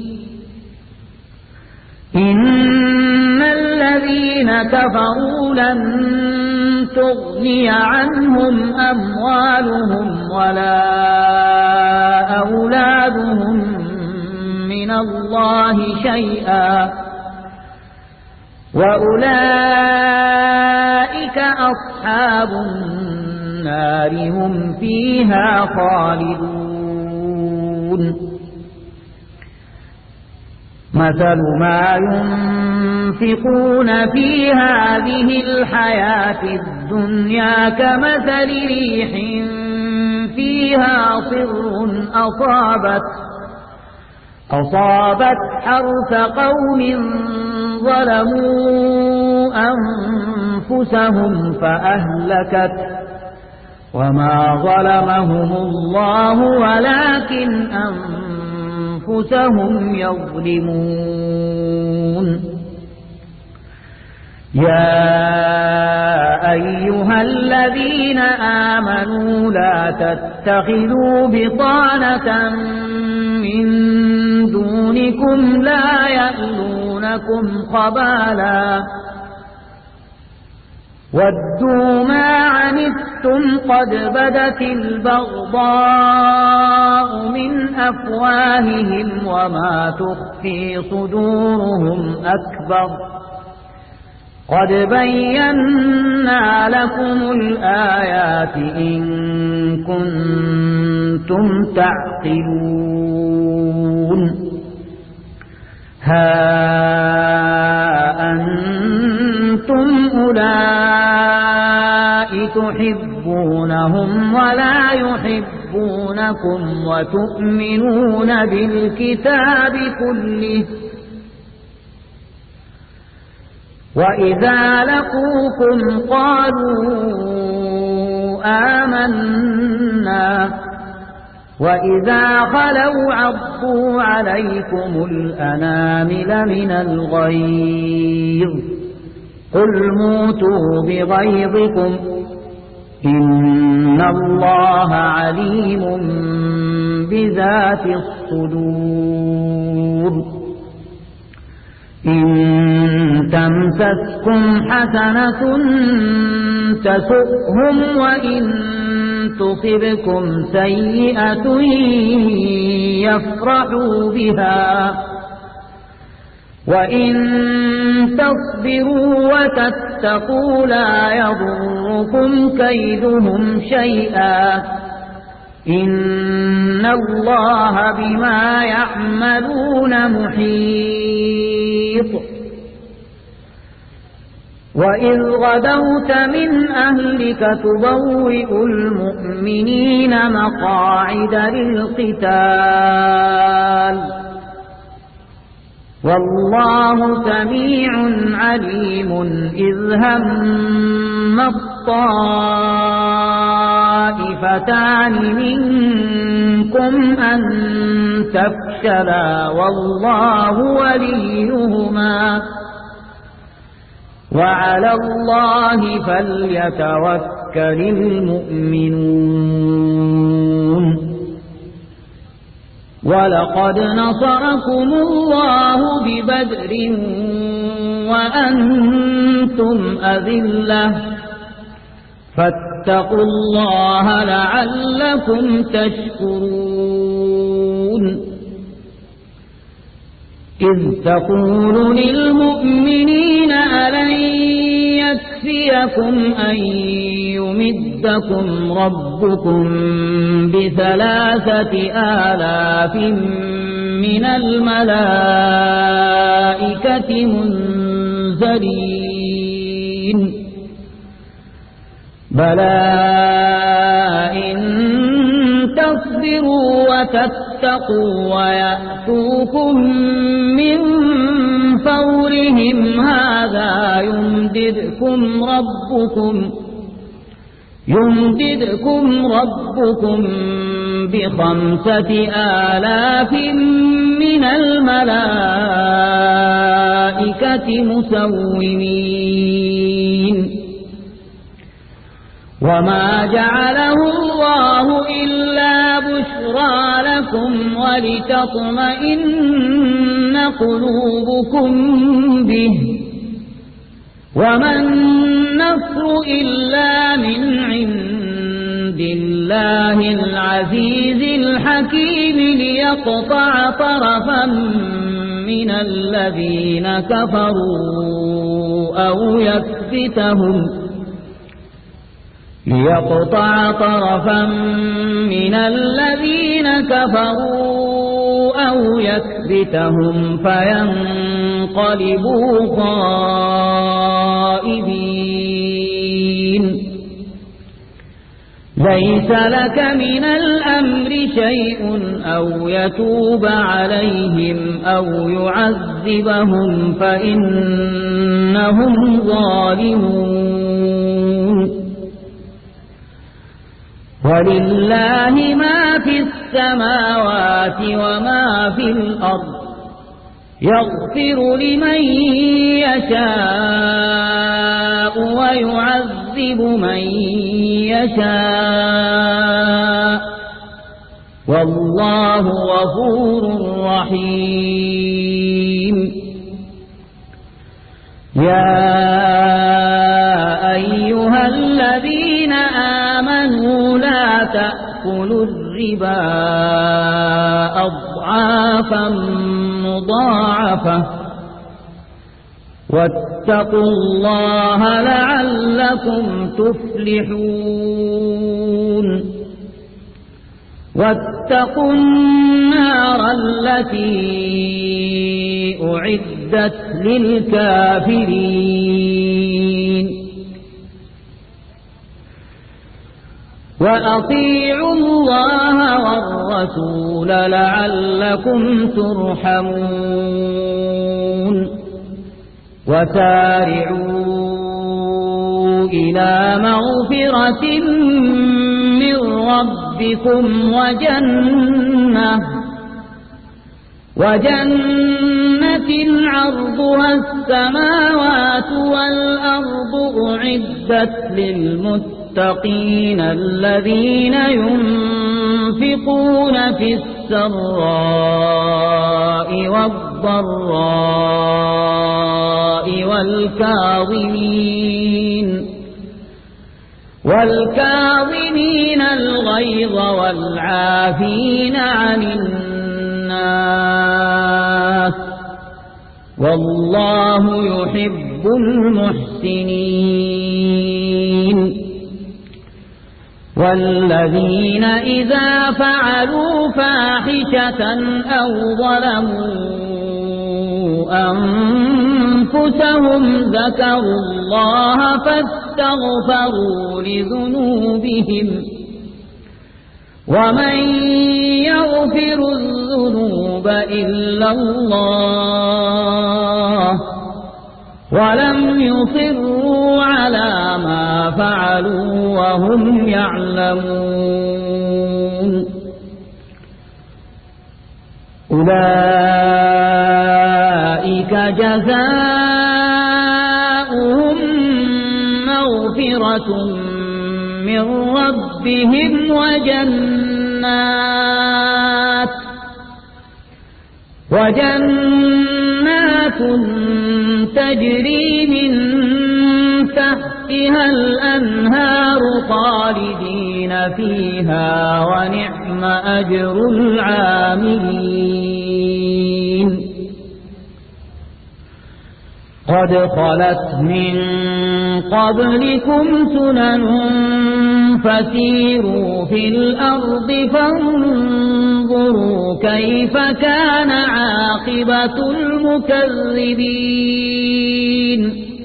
إن الذين كفروا لن تغني عنهم أموالهم ولا أولادهم من الله شيئا وأولئك أصحاب النار هم فيها خالدون مثل ما ينفقون في هذه الحياة الدنيا كمثل ريح فيها صر أصابت أصابت حرث قوم ظلموا أنفسهم فأهلكت وما ظلمهم الله ولكن أنفسهم يظلمون يا أيها الذين آمنوا لا تتخذوا بطانة من دونكم لا يألونكم خبالا ودوا ما عنتم قد بدت البغضاء من أفواههم وما تخفي صدورهم أكبر قد بينا لكم الآيات إن كنتم تعقلون ها أنتم أولئك تحبونهم ولا يحبونكم وتؤمنون بالكتاب كله وإذا لقوكم قالوا آمنا وإذا خلوا عضوا عليكم الأنامل من الغيظ قل موتوا بغيظكم إن الله عليم بذات الصدور إن تمسسكم حسنة تسؤهم وإن تصبكم سيئة يفرحوا بها وإن تصبروا وتتقوا لا يضركم كيدهم شيئا إن الله بما يعملون محيط وإذ غدوت من أهلك تبوئ المؤمنين مقاعد للقتال والله سميع عليم إذ هم الطائفتان منكم أن تفشلا والله وليهما وعلى الله فليتوكل المؤمنون ولقد نصركم الله ببدر وأنتم أذلة فاتقوا الله لعلكم تشكرون إذ تقول للمؤمنين ألن يكفيكم أن يمدكم ربكم بثلاثة آلاف من الملائكة منزلين بلى إن تصبروا وتتقوا ويأتوكم من فورهم هذا يمددكم ربكم يمددكم ربكم بخمسة آلاف من الملائكة مسومين وما جعله الله إلا بشرى لكم ولتطمئن قلوبكم به وما النصر إلا من عند الله العزيز الحكيم ليقطع طرفا من الذين كفروا أو يكبتهم ليقطع طرفا من الذين كفروا أو يكبتهم فينقلبوا خائبين ليس لك من الأمر شيء أو يتوب عليهم أو يعذبهم فإنهم ظالمون ولله ما في السماوات وما في الأرض يغفر لمن يشاء ويعذب من يشاء والله غفور رحيم يا أيها الذين آمنوا لا تأكلوا الربا أضعافا مضاعفة واتقوا الله لعلكم تفلحون واتقوا النار التي أعدت للكافرين وأطيعوا الله والرسول لعلكم ترحمون وسارعوا إلى مغفرة من ربكم وجنة وجنة عرضها السماوات والأرض أعدت للمتقين الذين ينفقون في السراء والضراء والكاظمين والكاظمين الغيظ والعافين عن الناس والله يحب المحسنين والذين إذا فعلوا فاحشة أو ظلموا أنفسهم ذكروا الله فاستغفروا لذنوبهم ومن يغفر الذنوب إلا الله ولم يصروا على ما فعلوا وهم يعلمون أولئك جزاؤهم مغفرة من ربهم وجنات وجنات تجري من تحتها الأنهار خالدين فيها ونعم أجر العاملين قد خلت من قبلكم سنن فسيروا في الأرض فانظروا كيف كان عاقبة المكذبين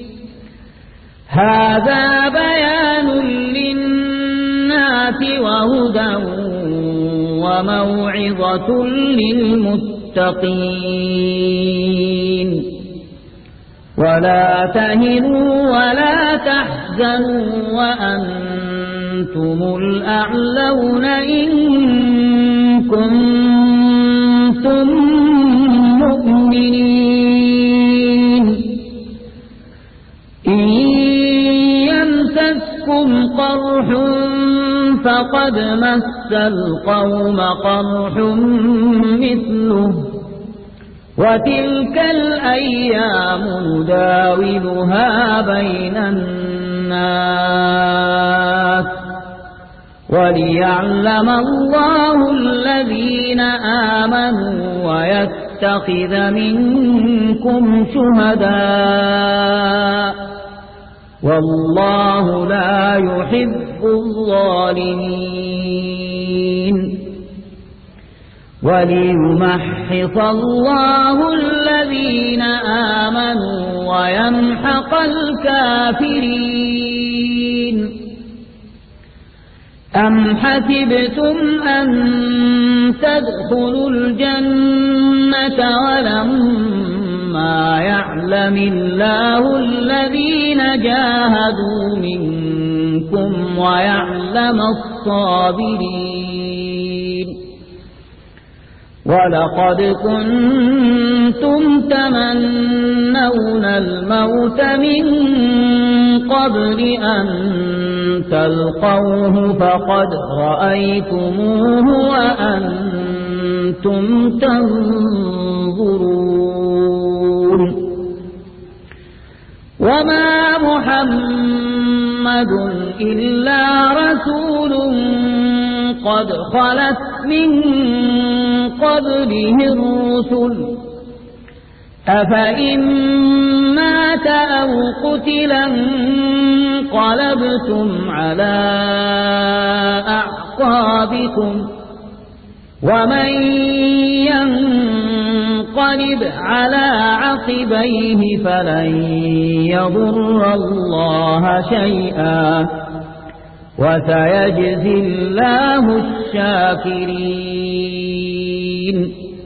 هذا بيان للناس وهدى وموعظة للمتقين ولا تهنوا ولا تحزنوا وأنتم الأعلون إن كنتم مؤمنين إن يمسسكم قرح فقد مس القوم قرح مثله وتلك الأيام نداولها بين الناس وليعلم الله الذين آمنوا ويتخذ منكم شهداء والله لا يحب الظالمين وليمحص الله الذين آمنوا ويمحق الكافرين أم حسبتم أن تدخلوا الجنة ولما يعلم الله الذين جاهدوا منكم ويعلم الصابرين ولقد كنتم تمنون الموت من قبل أن تلقوه فقد رأيتموه وأنتم تنظرون وما محمد إلا رسول قد خلت من قبله الرسل أفإن مات أو قتلا انقلبتم على أعقابكم ومن ينقلب على عقبيه فلن يضر الله شيئا وسيجزي الله الشاكرين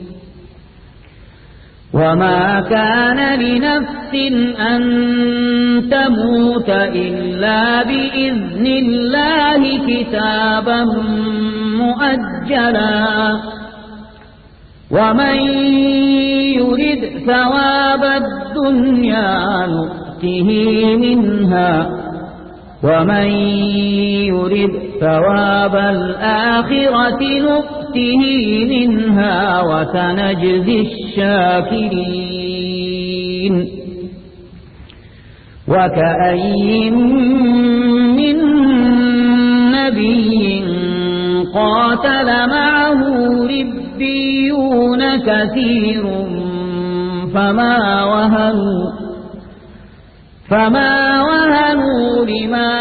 وما كان لنفس أن تموت إلا بإذن الله كتابا مؤجلا ومن يرد ثواب الدنيا نؤته منها ومن يرد ثواب الآخرة نؤته منها وسنجزي الشاكرين وكأين من نبي قاتل معه ربيون كثير فما وهنوا فما وهنوا لما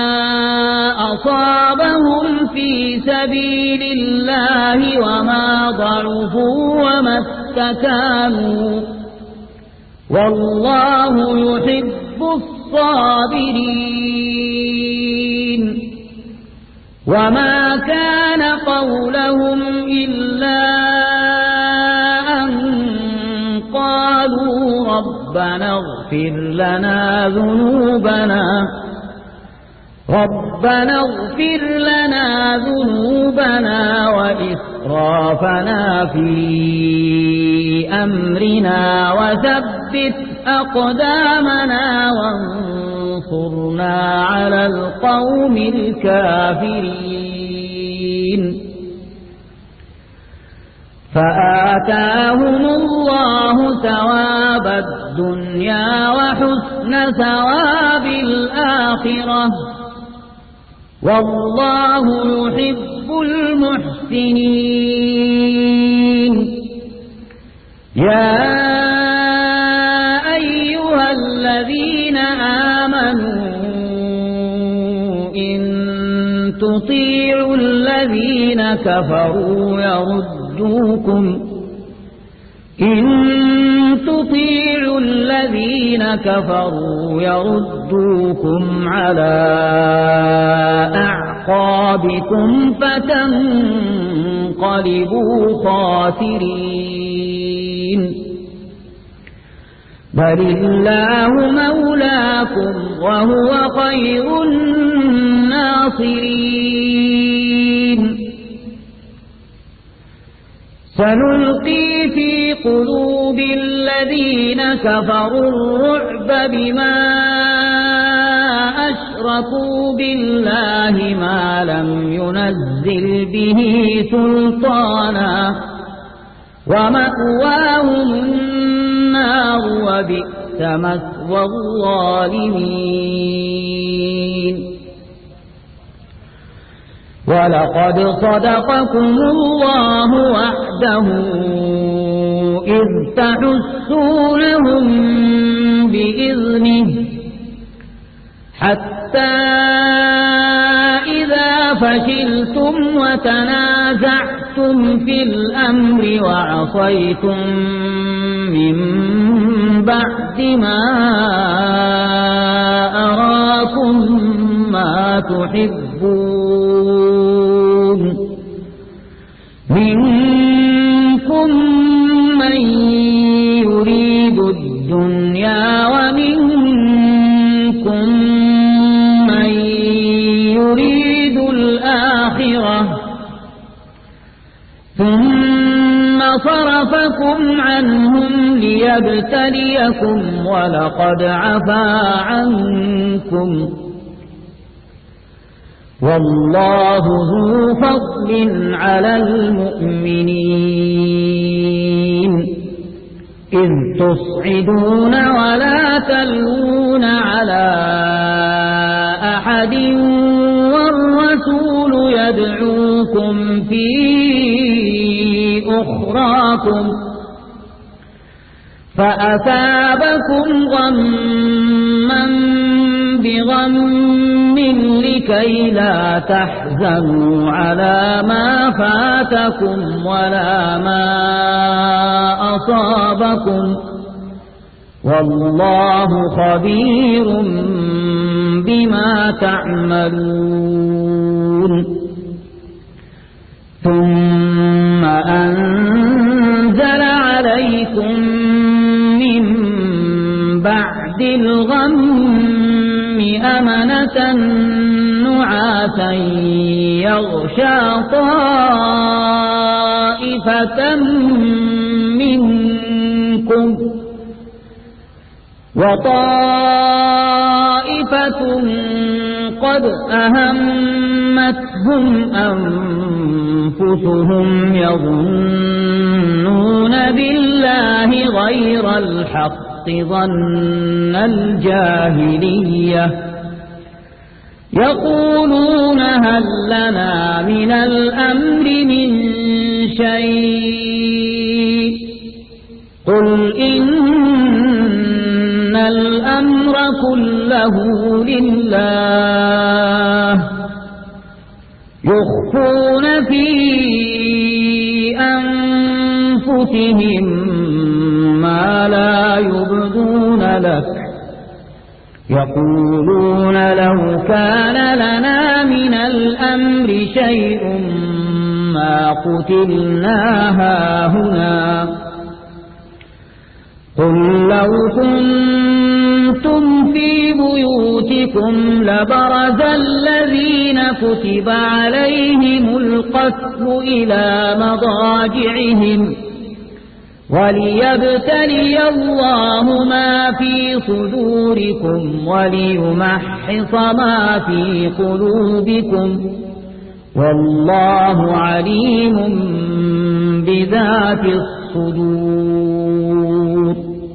أصابهم في سبيل الله وما ضعفوا وما استكانوا والله يحب الصابرين وما كان قولهم إلا أن قالوا ربنا اغفر لنا ذنوبنا ربنا اغفر لنا ذنوبنا وإسرافنا في أمرنا وثبت أقدامنا وانصرنا على القوم الكافرين فآتاهم الله ثواب الدنيا وحسن ثواب الآخرة والله يحب المحسنين يا أيها الذين آمنوا إن تطيعوا الذين كفروا يردوكم إن تطيعوا الذين كفروا يردوكم على أعقابكم فتنقلبوا خاسرين بل الله مولاكم وهو خير الناصرين سنلقي في قلوب الذين كفروا الرعب بما أشركوا بالله ما لم ينزل به سلطانا ومأواهم النار وبئس مثوى الظالمين ولقد صدقكم الله وعده إذ تحسونهم بإذنه حتى إذا فشلتم وتنازعتم في الأمر وعصيتم من بعد ما أراكم ما تحبون منكم من يريد الدنيا ومنكم من يريد الآخرة ثم صرفكم عنهم ليبتليكم ولقد عفا عنكم والله ذو فضل على المؤمنين إذ تصعدون ولا تلوون على أحد والرسول يدعوكم في أخراكم فأثابكم غما بغم لكي لا تحزنوا على ما فاتكم ولا ما أصابكم والله خبير بما تعملون ثم أنزل عليكم من بعد الغم أمنة نعاسا يغشى طائفة منكم وطائفة قد أهمتهم أنفسهم يظنون بالله غير الحق ظن الجاهلية يقولون هل لنا من الأمر من شيء قل إن الأمر كله لله يخفون في أنفسهم ما لا يبدون لك يقولون لو كان لنا من الأمر شيء ما قتلنا هاهنا قل لو كنتم في بيوتكم لبرز الذين كتب عليهم القتل إلى مضاجعهم وليبتلي الله ما في صدوركم وليمحص ما في قلوبكم والله عليم بذات الصدور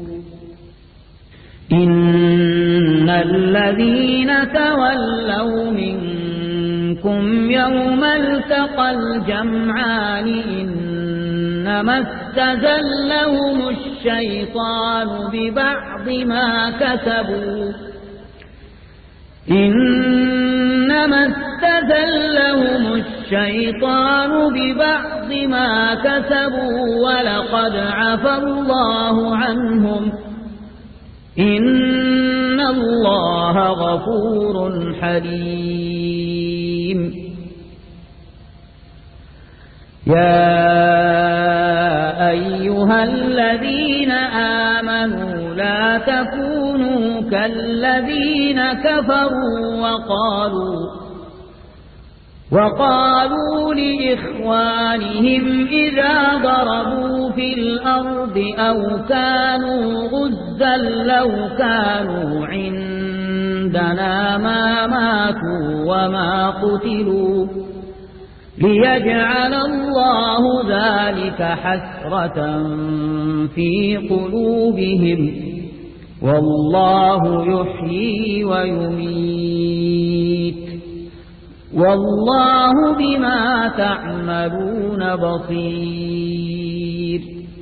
إن الذين تولوا منكم يوم التقى الجمعان إنما استزلهم الشيطان ببعض ما كسبوا إنما استزلهم الشيطان ببعض ما كسبوا ولقد عفى الله عنهم إن الله غفور حليم يا أيها الذين آمنوا لا تكونوا كالذين كفروا وقالوا وقالوا لإخوانهم إذا ضربوا في الأرض أو كانوا غزا لو كانوا عندنا ما ماتوا وما قتلوا ليجعل الله ذلك حسرة في قلوبهم والله يحيي ويميت والله بما تعملون بصير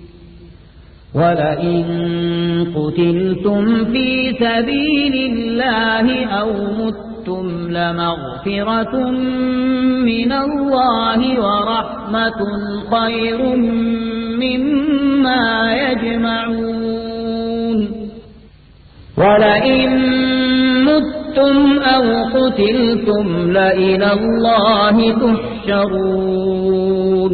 ولئن قتلتم في سبيل الله أو متم لمغفرة من الله ورحمة خير مما يجمعون ولئن متم أو قتلتم لإلى الله تحشرون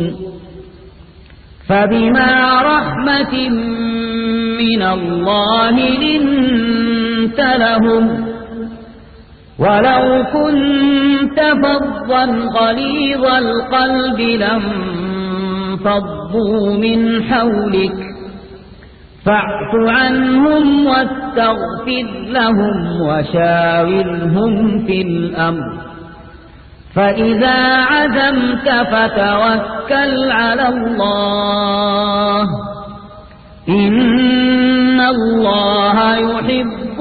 فبما رحمة من الله لنت لهم ولو كنت فظا غليظ القلب لانفضوا من حولك فاعف عنهم واستغفر لهم وشاورهم في الأمر فإذا عزمت فتوكل على الله إن الله يحب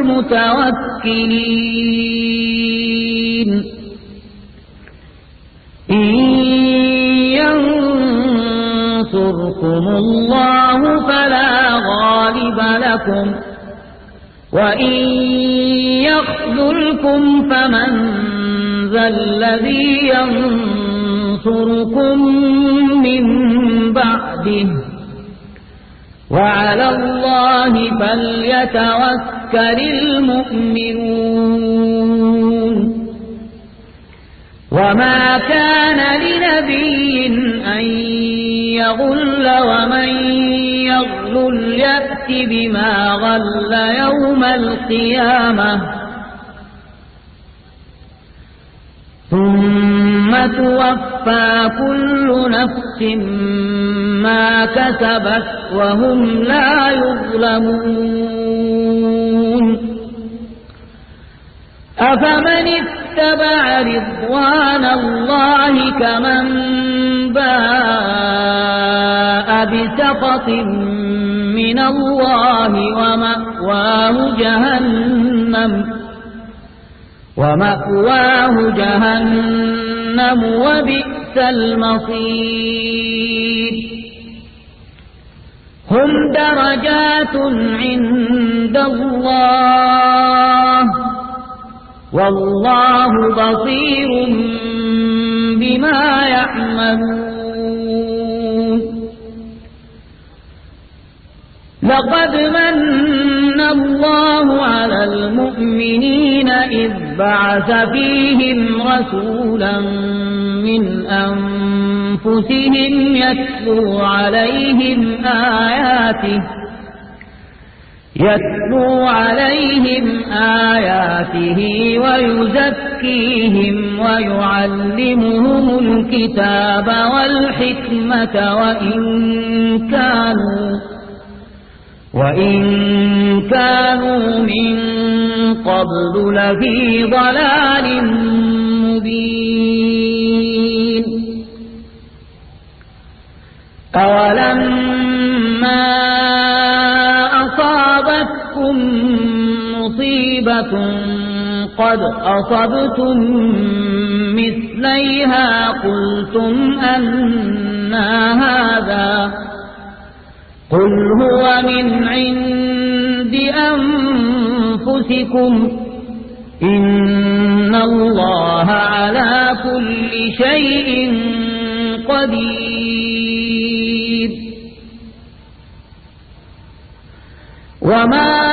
المتوكلين إن ينصركم الله فلا غالب لكم وإن يخذلكم فمن ذا الذي ينصركم من بعده وعلى الله فليتوكل المؤمنون وما كان لنبي أن يغل ومن يغل يأت بما غل يوم القيامة ثم توفى كل نفس ما كسبت وهم لا يظلمون أفمن اتبع رضوان الله كمن باء بسخط من الله ومأواه جهنم ومأواه جهنم وبئس المصير هم درجات عند الله والله بصير بما يعملون لقد من الله على المؤمنين إذ بعث فيهم رسولا من أنفسهم يتلو عليهم آياته يتلو عليهم آياته ويزكيهم ويعلمهم الكتاب والحكمة وإن كانوا وإن كانوا من قبل لفي ضلال مبين أولما أصابتكم مصيبة قد أصبتم مثليها قلتم أنى هذا قل هو من عند أنفسكم إن الله على كل شيء قدير وما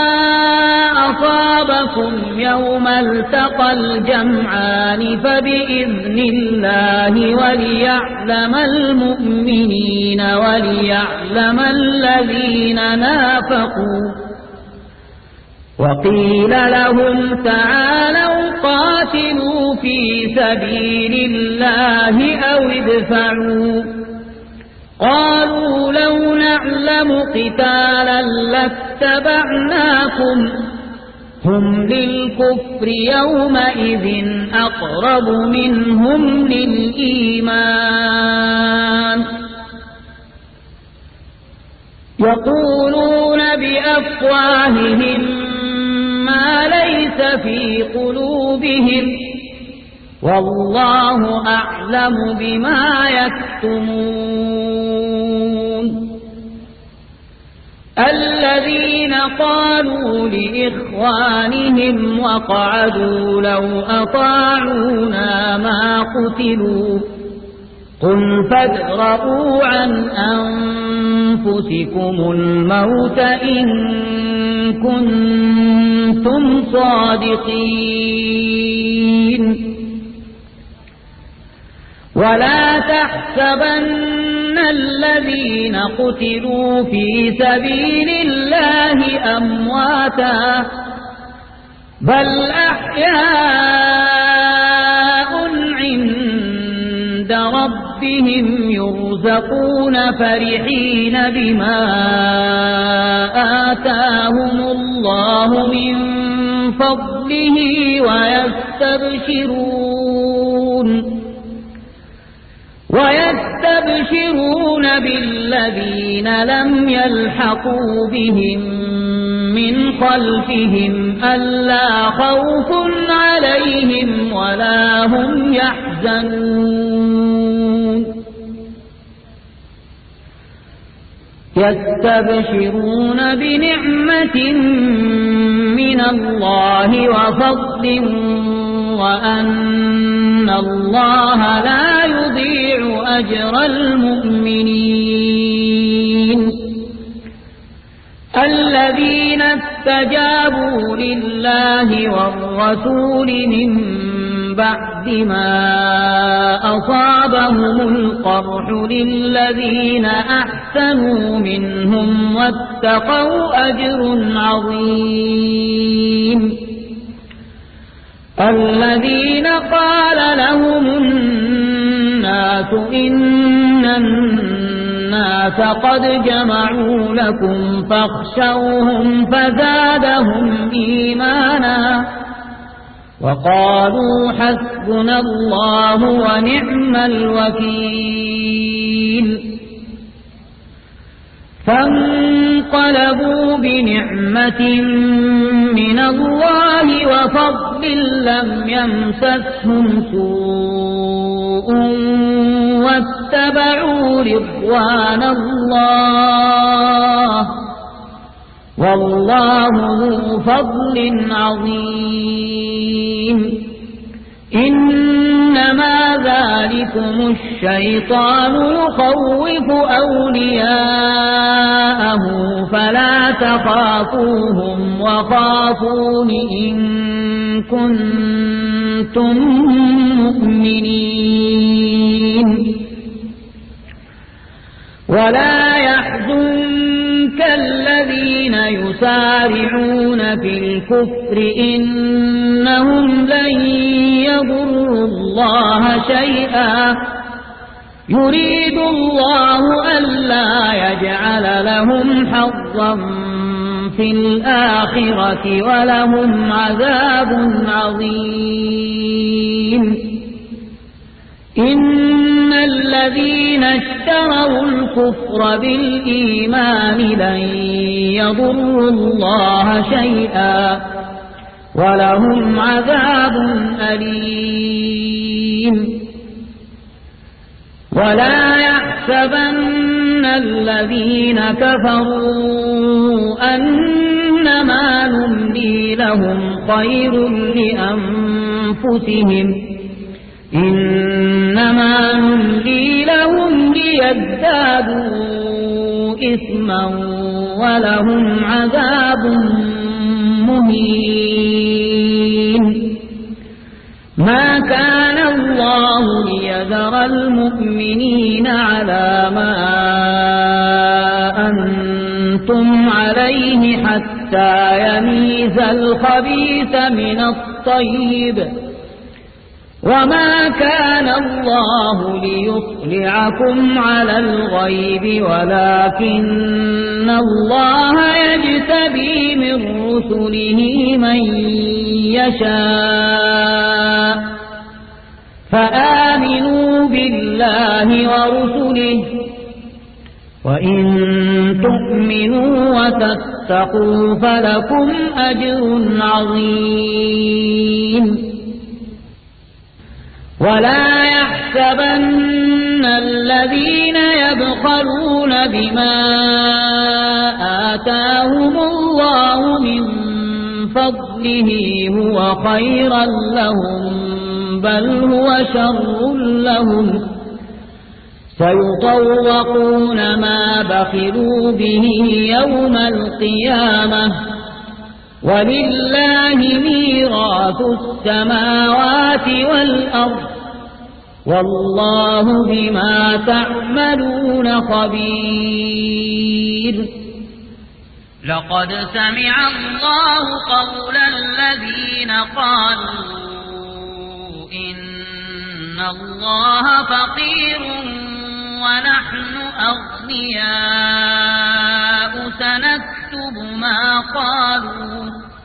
أصابكم يوم التقى الجمعان فبإذن الله وليعلم المؤمنين وليعلم الذين نافقوا وقيل لهم تعالوا قاتلوا في سبيل الله أو ادفعوا قالوا لو نعلم قتالا لاتبعناكم هم للكفر يومئذ أقرب منهم للإيمان يقولون بأفواههم ما ليس في قلوبهم والله أعلم بما يكتمون الذين قالوا لإخوانهم وقعدوا لو أطاعونا ما قتلوا قل فادرءوا عن أنفسكم الموت إن كنتم صادقين ولا تحسبن الذين قتلوا في سبيل الله أمواتا بل أحياء عند ربهم يرزقون فرحين بما آتاهم الله من فضله ويستبشرون ويستبشرون بالذين لم يلحقوا بهم من خلفهم ألا خوف عليهم ولا هم يحزنون يستبشرون بنعمة من الله وفضل وأن الله لا يضيع أجر المؤمنين الذين استجابوا لله والرسول من بعد ما أصابهم القرح للذين أحسنوا منهم واتقوا أجر عظيم الذين قال لهم الناس إن الناس قد جمعوا لكم فاخشوهم فزادهم إيمانا وقالوا حسبنا الله ونعم الوكيل فانقلبوا بنعمة من الله وفضل لم يمسسهم سوء واتبعوا رضوان الله والله ذو فضل عظيم إنما ذلكم الشيطان يخوف أولياءه فلا تخافوهم وخافون إن كنتم مؤمنين ولا يحزنك الذين يسارعون في الكفر إنهم لن يضروا الله شيئا يريد الله ألا يجعل لهم حظا في الآخرة ولهم عذاب عظيم إن الذين اشتروا الكفر بالإيمان لن يضروا الله شيئا ولهم عذاب أليم ولا يحسبن الذين كفروا أنما نملي لهم خير لأنفسهم إنما نملي لهم ليزدادوا إثما ولهم عذاب مهين. ما كان الله ليذر المؤمنين على ما أنتم عليه حتى يميز الخبيث من الطيب وما كان الله ليطلعكم على الغيب ولكن الله يجتبي من رسله من يشاء فآمنوا بالله ورسله وإن تؤمنوا وتتقوا فلكم أجر عظيم. ولا يحسبن الذين يبخلون بما آتاهم الله من فضله هو خيرا لهم بل هو شر لهم سيطوقون ما بخلوا به يوم القيامة ولله ميراث السماوات والأرض والله بما تعملون خبير. لقد سمع الله قول الذين قالوا إن الله فقير ونحن أغنياء سنكتب ما قالوا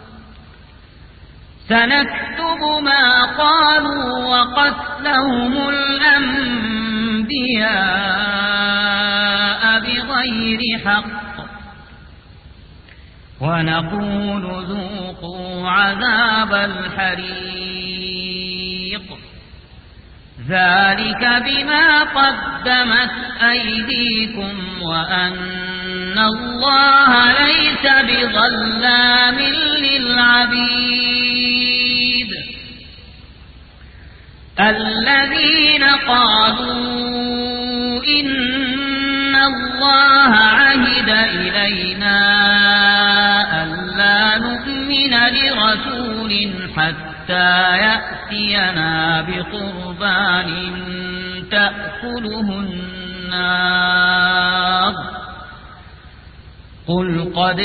سنكتب ما قالوا وقتلهم الأنبياء بغير حق ونقول ذوقوا عذاب الحريق ذلك بما قدمت أيديكم وأن الله ليس بظلام للعبيد. الذين قالوا إن الله عهد إلينا ألا نؤمن لرسول حتى يأتينا بقربان تأكله النار قل قد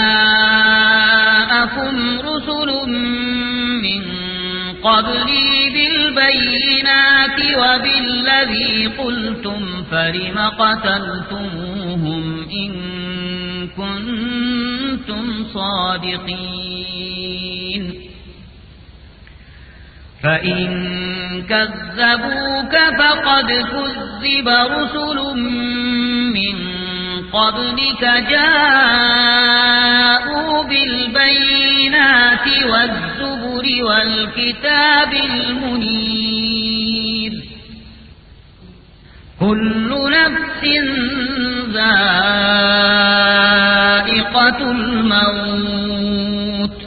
جاءكم رسل من قبلي بالبينات وبالذي قلتم فلم قتلتموهم إن كنتم صادقين فإن كذبوك فقد كذب رسل من قبلك جاءوا بالبينات والزبر والكتاب المنير كل نفس ذائقة الموت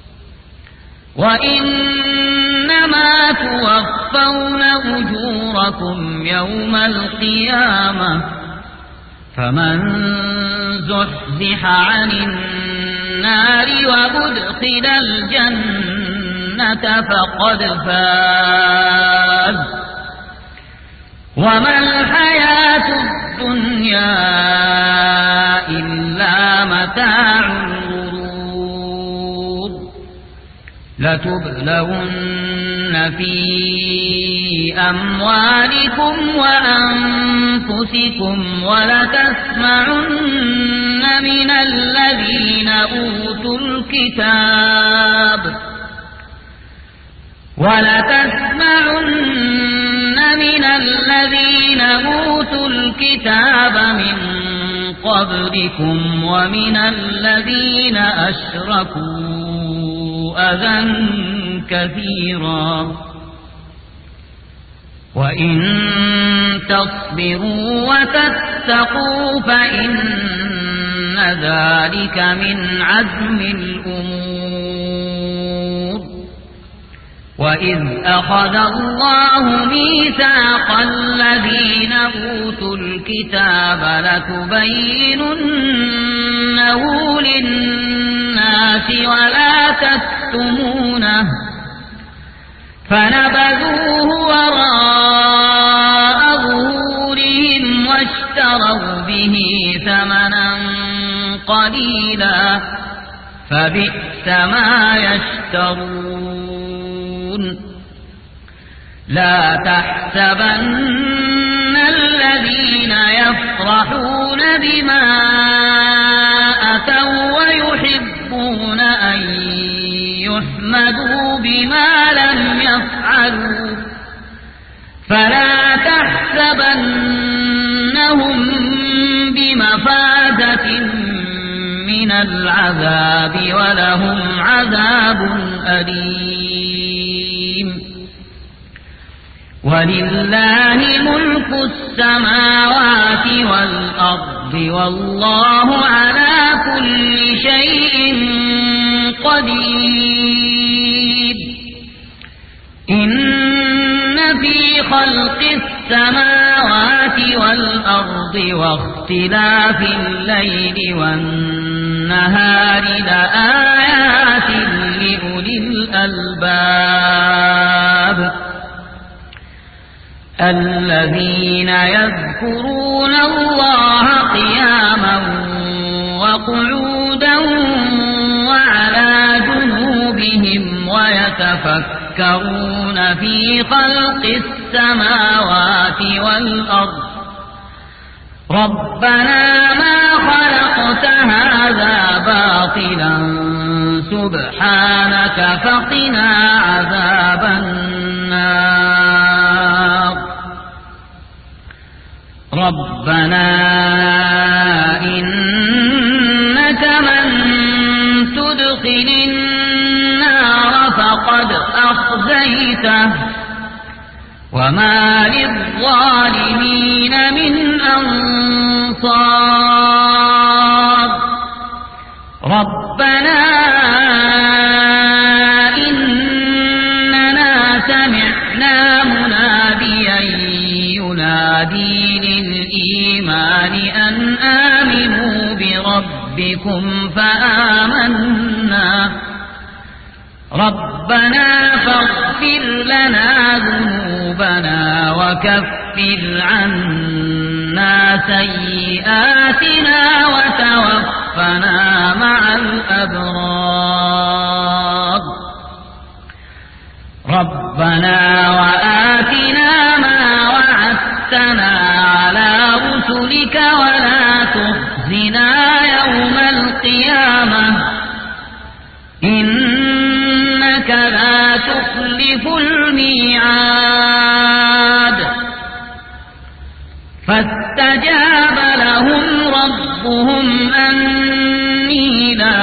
وإنما توفون أجوركم يوم القيامة فمن زحزح عن النار وأدخل الجنة فقد فاز وما الحياة الدنيا إلا متاع الغرور لتبلون في أموالكم وأنفسكم ولتسمعن من الذين أوتوا الكتاب ولتسمعن من الذين أوتوا الكتاب من قبلكم ومن الذين أشركوا أذى كثيرا وإن تصبروا وتتقوا فإن ذلك من عزم الأمور. وإذ أخذ الله ميثاق الذين أوتوا الكتاب لتبيننه للناس ولا تكتمونه فنبذوه وراء ظهورهم واشتروا به ثمنا قليلا فبئس ما يشترون. لا تحسبن الذين يفرحون بما أتوا ويحبون أن يحمدوا بما لم يفعلوا فلا تحسبنهم بمفازة من العذاب ولهم عذاب أليم. ولله ملك السماوات والأرض والله على كل شيء قدير. إن في خلق السماوات والأرض واختلاف الليل والنهار لآيات لأولي الألباب الذين يذكرون الله قياما وقعودا وعلى جنوبهم ويتفكرون في خلق السماوات والأرض ربنا ما خلقت هذا باطلا سبحانك فقنا عذاب النار. ربنا إنك من تدخل النار فقد أخزيته وما للظالمين من أنصار. ربنا إننا سمعنا مناديا ينادي للإيمان أن آمنوا بربكم فآمنا. ربنا فاغفر لنا ذنوبنا وكفر عنا سيئاتنا وتوفنا مع الأبرار. ربنا وآتنا ما وعدتنا على رسلك ولا تخزنا يوم القيامة إنك لا تخلف الميعاد. فاستجاب لهم ربهم أني لا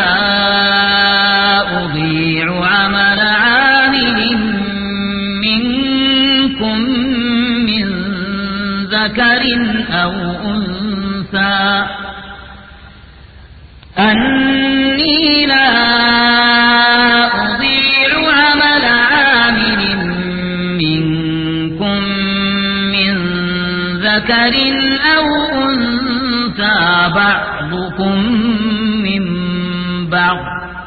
أضيع عمل عامل منكم من ذكر أو أنثى أني لا أضيع عمل عامل منكم من ذكر أو أنثى بعضكم من بعض.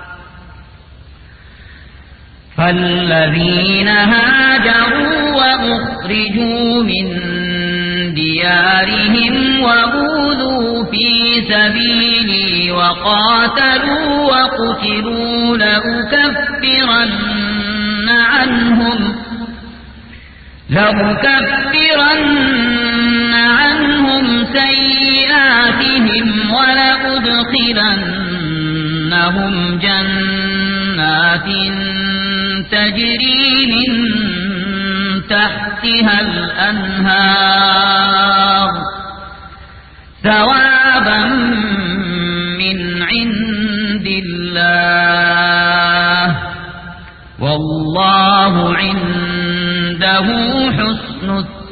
فالذين هاجروا وأخرجوا من ديارهم وأوذوا في سبيلي وقاتلوا وقتلوا لأكفرن عنهم لأكفرن عنهم سيئاتهم ولأدخلنهم جنات تجري من تحتها الأنهار ثوابا من عند الله والله عنده حسن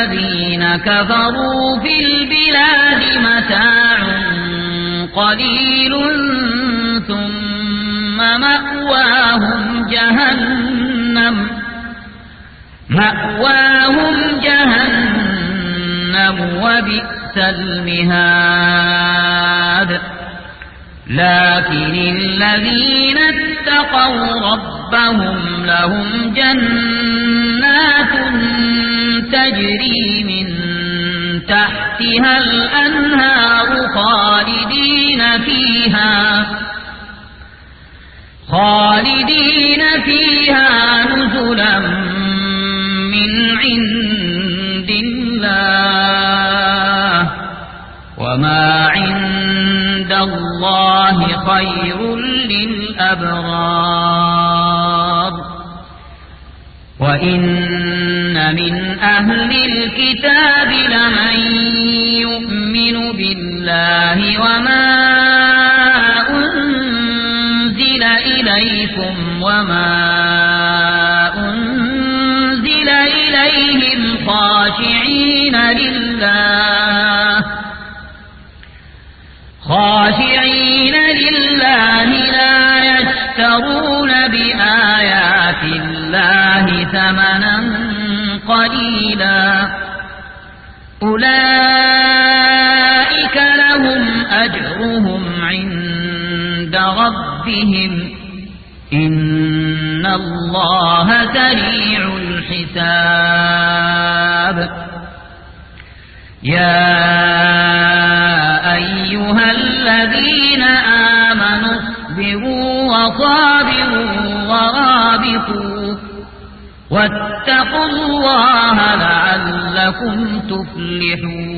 الذين كفروا في البلاد متاع قليل ثم مأواهم جهنم مأواهم جهنم وبئس المهاد لكن الذين اتقوا ربهم لهم جنات تجري من تحتها الأنهار خالدين فيها خالدين فيها نزلا من عند الله وما عند الله خير للأبرار وإن من أهل الكتاب لمن يؤمن بالله وما أنزل إليكم وما أنزل إليهم خاشعين لله خاشعين لله لا يشترون بآيات الله ثمنا قليلا أولئك لهم أجرهم عند ربهم إن الله سريع الحساب يا أيها الذين آمنوا اصبروا وصابروا ورابطوا واتقوا الله لعلكم تفلحون